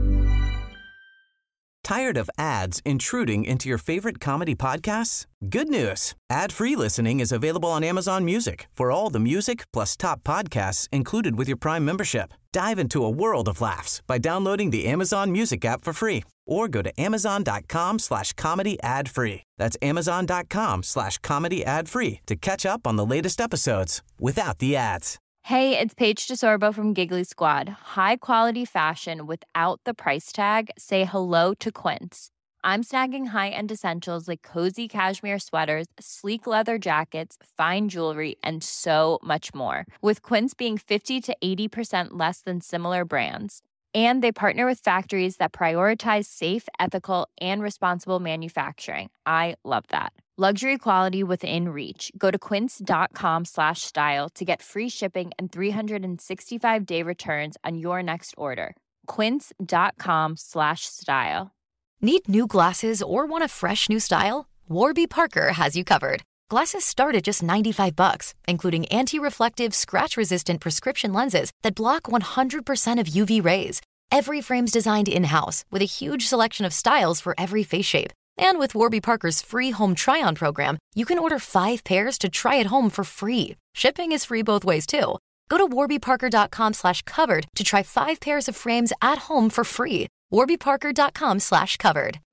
S6: Tired of ads intruding into your favorite comedy podcasts? Good news. Ad-free listening is available on Amazon Music for all the music plus top podcasts included with your Prime membership. Dive into a world of laughs by downloading the Amazon Music app for free or go to amazon.com/comedy ad-free. That's amazon.com/comedy ad-free to catch up on the latest episodes without the ads.
S15: Hey, it's Paige DeSorbo from Giggly Squad. High quality fashion without the price tag. Say hello to Quince. I'm snagging high-end essentials like cozy cashmere sweaters, sleek leather jackets, fine jewelry, and so much more. With Quince being 50 to 80% less than similar brands. And they partner with factories that prioritize safe, ethical, and responsible manufacturing. I love that. Luxury quality within reach. Go to quince.com/style to get free shipping and 365-day returns on your next order. Quince.com/style.
S8: Need new glasses or want a fresh new style? Warby Parker has you covered. Glasses start at just $95, including anti-reflective, scratch-resistant prescription lenses that block 100% of UV rays. Every frame's designed in-house with a huge selection of styles for every face shape. And with Warby Parker's free home try-on program, you can order 5 pairs to try at home for free. Shipping is free both ways, too. Go to warbyparker.com/covered to try 5 pairs of frames at home for free. warbyparker.com/covered.